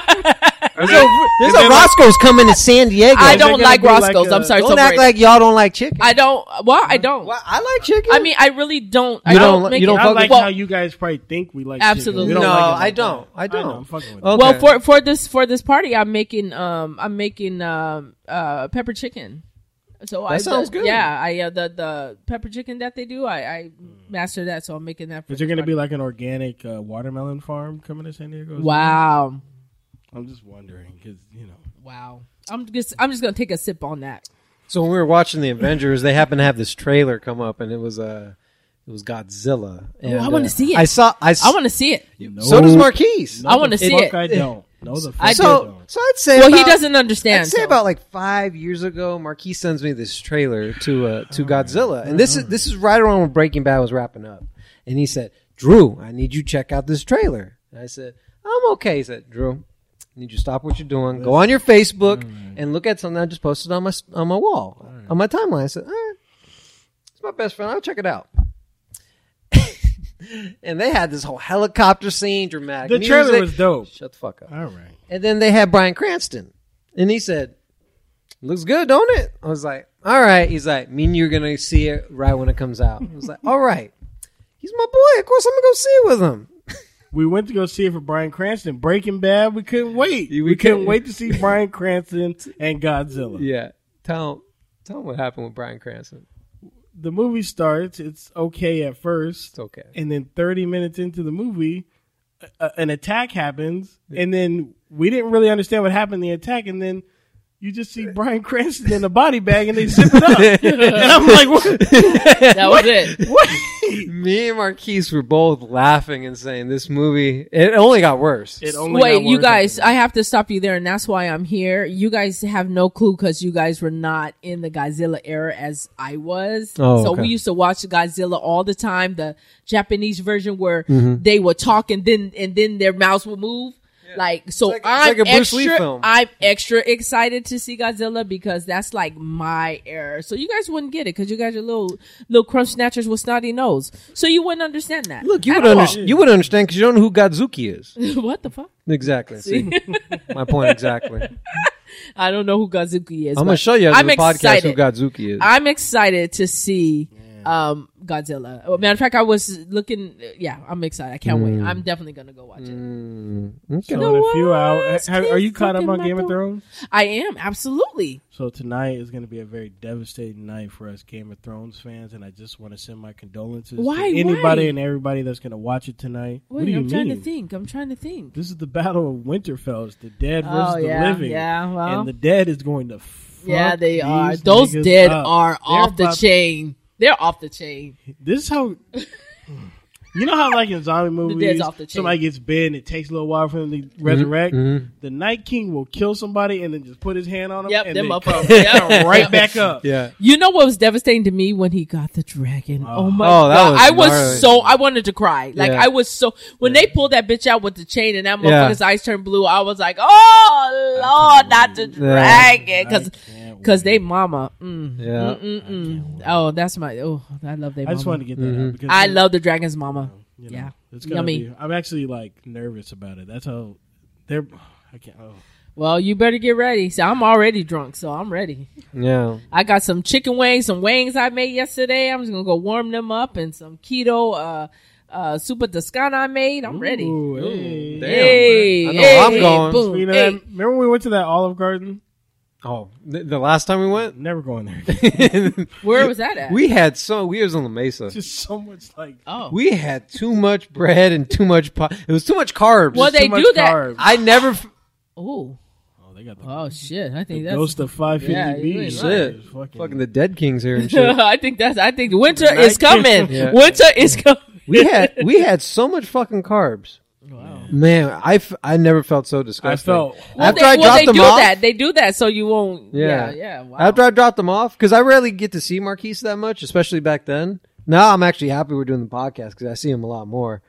Is a, it- there's is a it like- Roscoe's coming to San Diego. I Is it don't gonna like be like Roscoe's. a- I'm sorry, it's Don't act overrated. like y'all don't like chicken. I don't. Well, I don't. Well, I like chicken. I mean, I really don't. I You don't. don't li- make you it- don't I fuck like with- how you guys probably think we like. Absolutely. Chicken. We No, don't like it like I that. don't. I I know, don't. I'm fucking with Okay. Well, for for this for this party, I'm making um I'm making um uh pepper chicken. So That I sounds the, good. Yeah, I uh, the the pepper chicken that they do, I I master that, so I'm making that. For Is there the going to be party. like an organic uh, watermelon farm coming to San Diego? Wow, I'm just wondering because you know. wow. I'm just I'm just gonna take a sip on that. So when we were watching the Avengers, they happened to have this trailer come up, and it was uh, it was Godzilla. And, I wanna uh, see it. I saw. I, s- I want to see it. So does Marquise. I wanna see fuck it. I don't. No, the I fuck do. you So, don't. so I'd say Well, about, he doesn't understand. I'd say so. about like five years ago, Marquis sends me this trailer to uh, to Godzilla, and this is this is right around when Breaking Bad was wrapping up, and he said, "Drew, I need you to check out this trailer." And I said, "I'm okay." He said, "Drew, I need you to stop what you're doing, go on your Facebook, and look at something I just posted on my on my wall on my timeline." I said, "All right, it's my best friend. I'll check it out." And they had this whole helicopter scene, dramatic The music. trailer was dope. Shut the fuck up. All right. And then they had Bryan Cranston. And he said, "Looks good, don't it?" I was like, "All right." He's like, "Me and you're going to see it right when it comes out." I was like, "All right." He's my boy. Of course I'm going to go see it with him. We went to go see it for Bryan Cranston. Breaking Bad, we couldn't wait. We We, couldn't couldn't- wait to see Bryan Cranston and Godzilla. Yeah. Tell him, tell him what happened with Bryan Cranston. The movie starts. It's okay at first. It's okay. And then thirty minutes into the movie, a, an attack happens. And then we didn't really understand what happened in the attack. And then you just see Bryan Cranston in a body bag and they zip it up. And I'm like, what? That was it. Wait. Me and Marquise were both laughing and saying this movie, it only got worse. It only Wait, got you worse guys, after I have to stop you there, and that's why I'm here. You guys have no clue because you guys were not in the Godzilla era as I was. Oh, so okay. we used to watch Godzilla all the time, the Japanese version where Mm-hmm. they would talk and then and then their mouths would move. Like so, It's like- it's I'm like a Bruce Lee extra. film. I'm extra excited to see Godzilla because that's like my era. So you guys wouldn't get it because you guys are little little crunch snatchers with snotty nose. So you wouldn't understand that. Look, you At would, all. under- you would understand because you don't know who Godzuki is. What the fuck? Exactly. See? My point exactly. I don't know who Godzuki is. I'm going but to show you I'm on the podcast who excited. Godzuki is. I'm excited to see um, Godzilla. Oh, matter of fact, I was looking. Yeah, I'm excited. I can't wait. I'm definitely gonna go watch it. Mm, okay. So in a few hours, what? have, are you caught up Fucking on Game of my Thrones? I am absolutely. So tonight is going to be a very devastating night for us Game of Thrones fans, and I just want to send my condolences Why? to anybody Why? and everybody that's going to watch it tonight. Wait, what do you I'm mean? trying to think. I'm trying to think. This is the Battle of Winterfell. It's the dead Oh, versus the yeah, living. yeah, well. and the dead is going to fuck Yeah, they are. these Those niggas dead up. are They're off the about- chain. They're off the chain. This is how. You know how, like in zombie movies, dead's off the chain. somebody gets bit and it takes a little while for them to resurrect. mhm. The Night King will kill somebody and then just put his hand on them Yep, and them then up come up. Yep. right Yep. back up. Yeah. You know what was devastating to me when he got the dragon? Oh, my Oh, that god! was I was gnarly. so I wanted to cry. Like Yeah. I was so when they pulled that bitch out with the chain and that Yeah. motherfucker's eyes turned blue. I was like, oh lord, not the dragon, because can't because wait. they mama. Mm, Yeah. mm, mm, mm. Oh, that's my. Oh, I love they. I just mama. wanted to get that Mhm. out because I love the dragon's mama. you know, Yeah. it's gonna Yummy. Be, I'm actually like nervous about it. That's how they're. I can't. Oh. Well, you better get ready. So I'm already drunk, so I'm ready. Yeah. I got some chicken wings, some wings I made yesterday. I'm just gonna go warm them up, and some keto uh uh super toscana I made. I'm ready. Ooh, hey. Damn. Hey, I know hey, I'm going. boom, Speaking of hey. that, remember when we went to that Olive Garden? Oh, the, the last time we went? Never going there. Again. Where was that at? We had so, we was on the Mesa. Just so much like. oh, We had too much bread and too much pie. It was too much carbs. Well, they too much do that. carbs. I never. F- oh, Oh, they got the, oh shit! I the think that's. ghost of five fifty Yeah, you B. ain't Shit. Fucking, fucking the Dead Kings here and shit. I think that's. I think winter Night is coming. Yeah. Winter is coming. We had we had so much fucking carbs. Wow. Man, I, f- I never felt so I disgusting. felt. Well, After they, I well, dropped they them do off, that. They do that so you won't. Yeah, Yeah. yeah. Wow. after I dropped them off, because I rarely get to see Marquise that much, especially back then. Now I'm actually happy we're doing the podcast because I see him a lot more.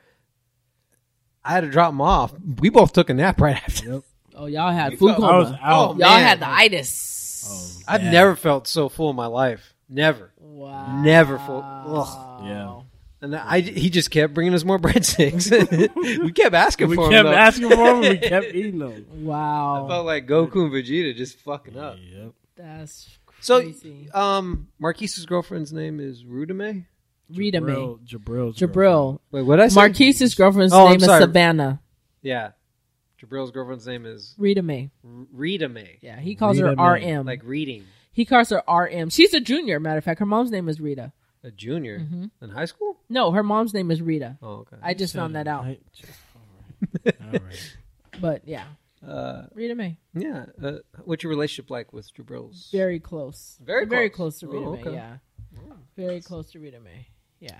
I had to drop him off. We both took a nap right after. Yep. oh, y'all had food I coma. was out. Oh, Y'all man. had the itis. Oh, I've yeah. never felt so full in my life. Never. Wow. Never full. Ugh. Yeah. And I, he just kept bringing us more breadsticks. we kept asking We for them. kept though. asking for them. We kept eating them. Wow. I felt like Goku and Vegeta just fucking up. Yep. That's So, crazy. um, Marquise's girlfriend's name is Rudame? Rita May. Jabril. Jabril's Jabril. Wait, what did I say? Marquise's girlfriend's Oh, I'm name is sorry. Savannah. Yeah. Jabril's girlfriend's name is Rita May. R- Rita May. Yeah, he calls Rita her May. R M. Like reading. He calls her R M. She's a junior, matter of fact. Her mom's name is Rita. A junior Mm-hmm. in high school? No, her mom's name is Rita. Oh, okay. I just found that out. I- All right. All right. But yeah, Uh, Rita May. yeah. Uh, what's your relationship like with Jabril's? Very close. Very Very close. close to Rita Oh, May, okay. yeah. Very close to Rita May. Yeah.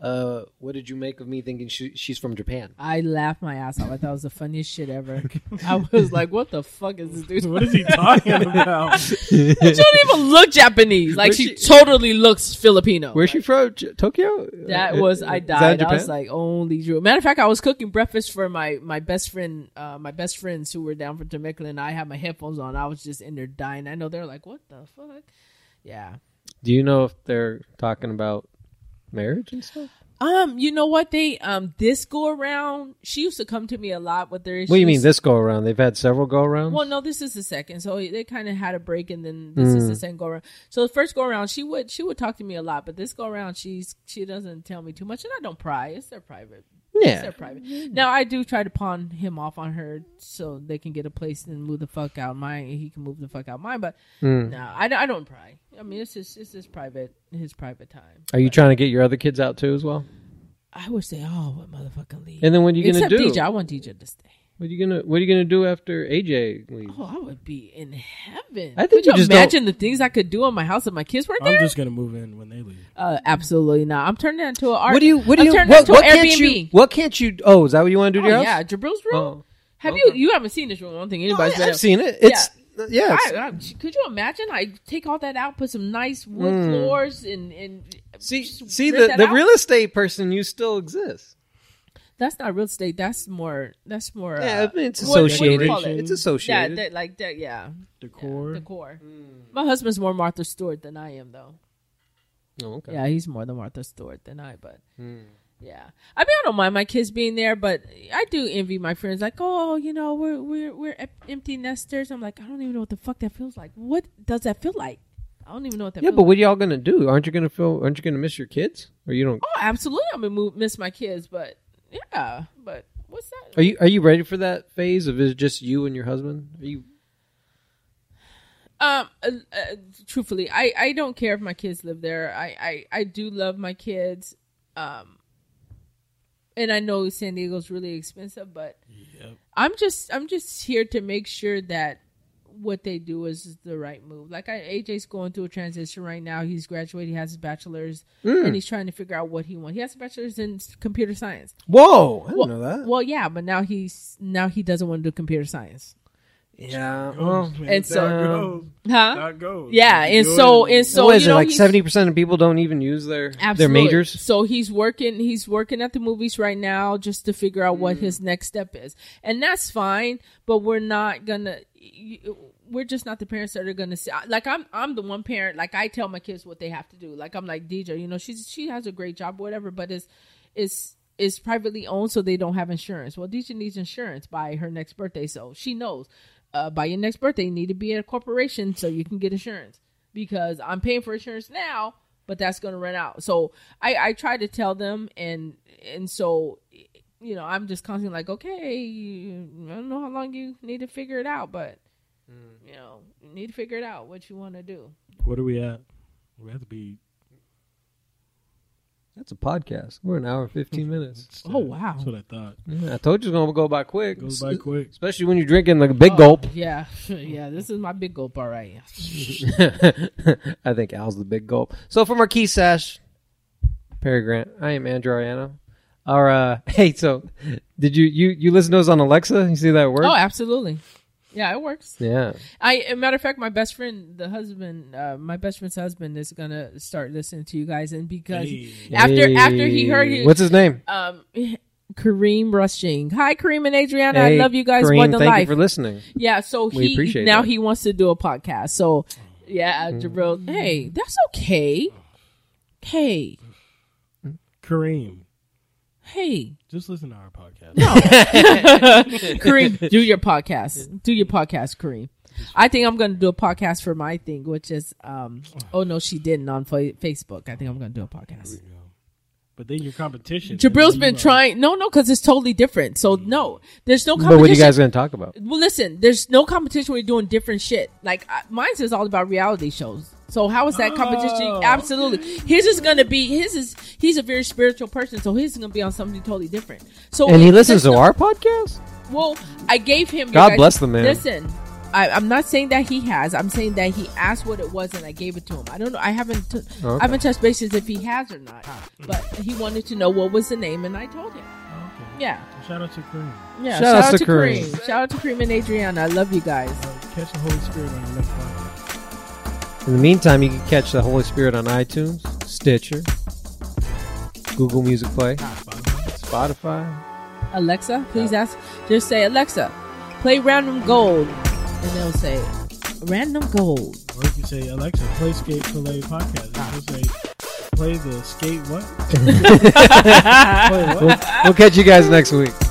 Uh, what did you make of me thinking she, she's from Japan? I laughed my ass off. I thought it was the funniest shit ever. I was like, what the fuck is this dude? What is he talking about? She don't even look Japanese. Like, she, she totally looks Filipino. Where's like, she from? J- Tokyo? That was, I died. I was like, only Drew. Matter of fact, I was cooking breakfast for my, my best friend, uh, my best friends who were down from Temecula, and I had my headphones on. I was just in there dying. I know they're like, what the fuck? Yeah. Do you know if they're talking about marriage and stuff? Um, you know what? They um this go around. She used to come to me a lot with their issues. What do you mean this go around? They've had several go arounds. Well, no, this is the second. So they kind of had a break, and then this mm. is the second go around. So the first go around, she would she would talk to me a lot, but this go around, she's she doesn't tell me too much, and I don't pry. It's their private. Yeah, it's their private. Now I do try to pawn him off on her so they can get a place and move the fuck out mine. And he can move the fuck out mine, but mm. no, I, I don't pry. I mean, it's just it's his private his private time. Are you but, trying to get your other kids out too as well? I would say, oh, what motherfucking leave. And then what are you going to do? D J, I want D J to stay. What are you gonna What are you gonna do after A J leaves? Oh, I would be in heaven. I think could you, you just imagine don't... the things I could do in my house if my kids were there? I'm just gonna move in when they leave. Uh, absolutely not. I'm turning that into an art. What do you? What do I'm you? turning What, that what into can't Airbnb. you? What can't you? Oh, is that what you want to do? Oh, to your yeah, house? Jabril's room. Oh. Have Okay. you? You haven't seen this room. I don't think anybody's no, been. I've seen it. It's yeah. yeah it's, I, I, could you imagine? I take all that out, put some nice wood mm. floors, and and see see the the out? real estate person. You still exist. That's not real estate. That's more. That's more. Yeah, uh, I mean, it's associated. What, what it? It's associated. Yeah, that, like that. Yeah, decor. Yeah, decor. Mm. My husband's more Martha Stewart than I am, though. Oh, okay. Yeah, he's more the Martha Stewart than I. But mm. yeah, I mean, I don't mind my kids being there, but I do envy my friends. Like, oh, you know, we're we're we're empty nesters. I'm like, I don't even know what the fuck that feels like. What does that feel like? I don't even know what that. Yeah, feels but like. what are y'all gonna do? Aren't you gonna feel? Aren't you gonna miss your kids? Or you don't? Oh, absolutely. I'm gonna move, miss my kids, but. Yeah, but what's that? Are you are you ready for that phase of it just you and your husband? Are you? Um, uh, uh, truthfully, I, I don't care if my kids live there. I, I, I do love my kids. Um, and I know San Diego's really expensive, but yep. I'm just I'm just here to make sure that what they do is the right move. Like I, A J's going through a transition right now. He's graduated. He has his bachelor's, mm. and he's trying to figure out what he wants. He has a bachelor's in computer science. Whoa, I didn't well, know that. Well, yeah, but now he's now he doesn't want to do computer science. Yeah, well, and so, goes. huh? That goes. Yeah, and so and so, what is you know, it like seventy percent of people don't even use their absolutely. their majors? So he's working. He's working at the movies right now just to figure out what mm. his next step is, and that's fine. But we're not gonna. We're just not the parents that are gonna say. Like I'm. I'm the one parent. Like I tell my kids what they have to do. Like I'm like D J. You know, she's she has a great job, whatever. But it's it's. is privately owned, so they don't have insurance. Well, D J needs insurance by her next birthday, so she knows. Uh, by your next birthday, you need to be at a corporation so you can get insurance, because I'm paying for insurance now, but that's going to run out. So I, I try to tell them, and and so, you know, I'm just constantly like, okay, I don't know how long you need to figure it out, but, mm. you know, you need to figure it out what you want to do. What are we at? We have to be... That's a podcast. We're an hour and fifteen minutes. Oh, wow. That's what I thought. Yeah, I told you it's going to go by quick. It goes by quick. Especially when you're drinking like a big oh, gulp. Yeah. Yeah, this is my big gulp, all right. I think Al's the big gulp. So for Marquis Sash, Perry Grant, I am Andrew Ariano. Our, uh, hey, so did you, you, you listen to us on Alexa? You see that work? Oh, absolutely. Yeah, it works. Yeah. I, as a matter of fact, my best friend, the husband, uh, my best friend's husband is gonna start listening to you guys, and because hey. after hey. after he heard it, what's his name? Um, Kareem Rushing. Hi, Kareem and Adriana. Hey, I love you guys Kareem, more than thank life. you for listening. Yeah, so we he appreciate now that. he wants to do a podcast. So yeah, mm. Jabril. Hey, that's okay. Hey, Kareem. Hey, just listen to our podcast. No, Kareem, do your podcast. Do your podcast, Kareem. I think I'm going to do a podcast for my thing, which is, um, oh no, she didn't on fa- Facebook. I think I'm going to do a podcast. But then your competition. Jabril's been trying. No, no, because it's totally different. So no, there's no competition. But what are you guys going to talk about? Well, listen, there's no competition when you're doing different shit. Like uh, mine's is all about reality shows. So how is that competition? Oh, Absolutely. okay. His is going to be, his is, he's a very spiritual person. So his is going to be on something totally different. So And he listens to no, our podcast? Well, I gave him. God guys, bless the man. Listen, I, I'm not saying that he has. I'm saying that he asked what it was and I gave it to him. I don't know. I haven't. T- Okay. I haven't touched bases if he has or not. But he wanted to know what was the name, and I told him. Okay. Yeah. Shout out to Kareem. Yeah. Shout outs to Kareem. Shout out to Kareem and Adriana. I love you guys. Uh, catch the Holy Spirit on the next podcast. In the meantime, you can catch the Holy Spirit on iTunes, Stitcher, Google Music Play, Spotify. Alexa, please ask. Just say, Alexa, play Random Gold, and they'll say, Random Gold. Or if you say, Alexa, play Skate Filet podcast, and they'll say, play the skate what? Play what? We'll, we'll catch you guys next week.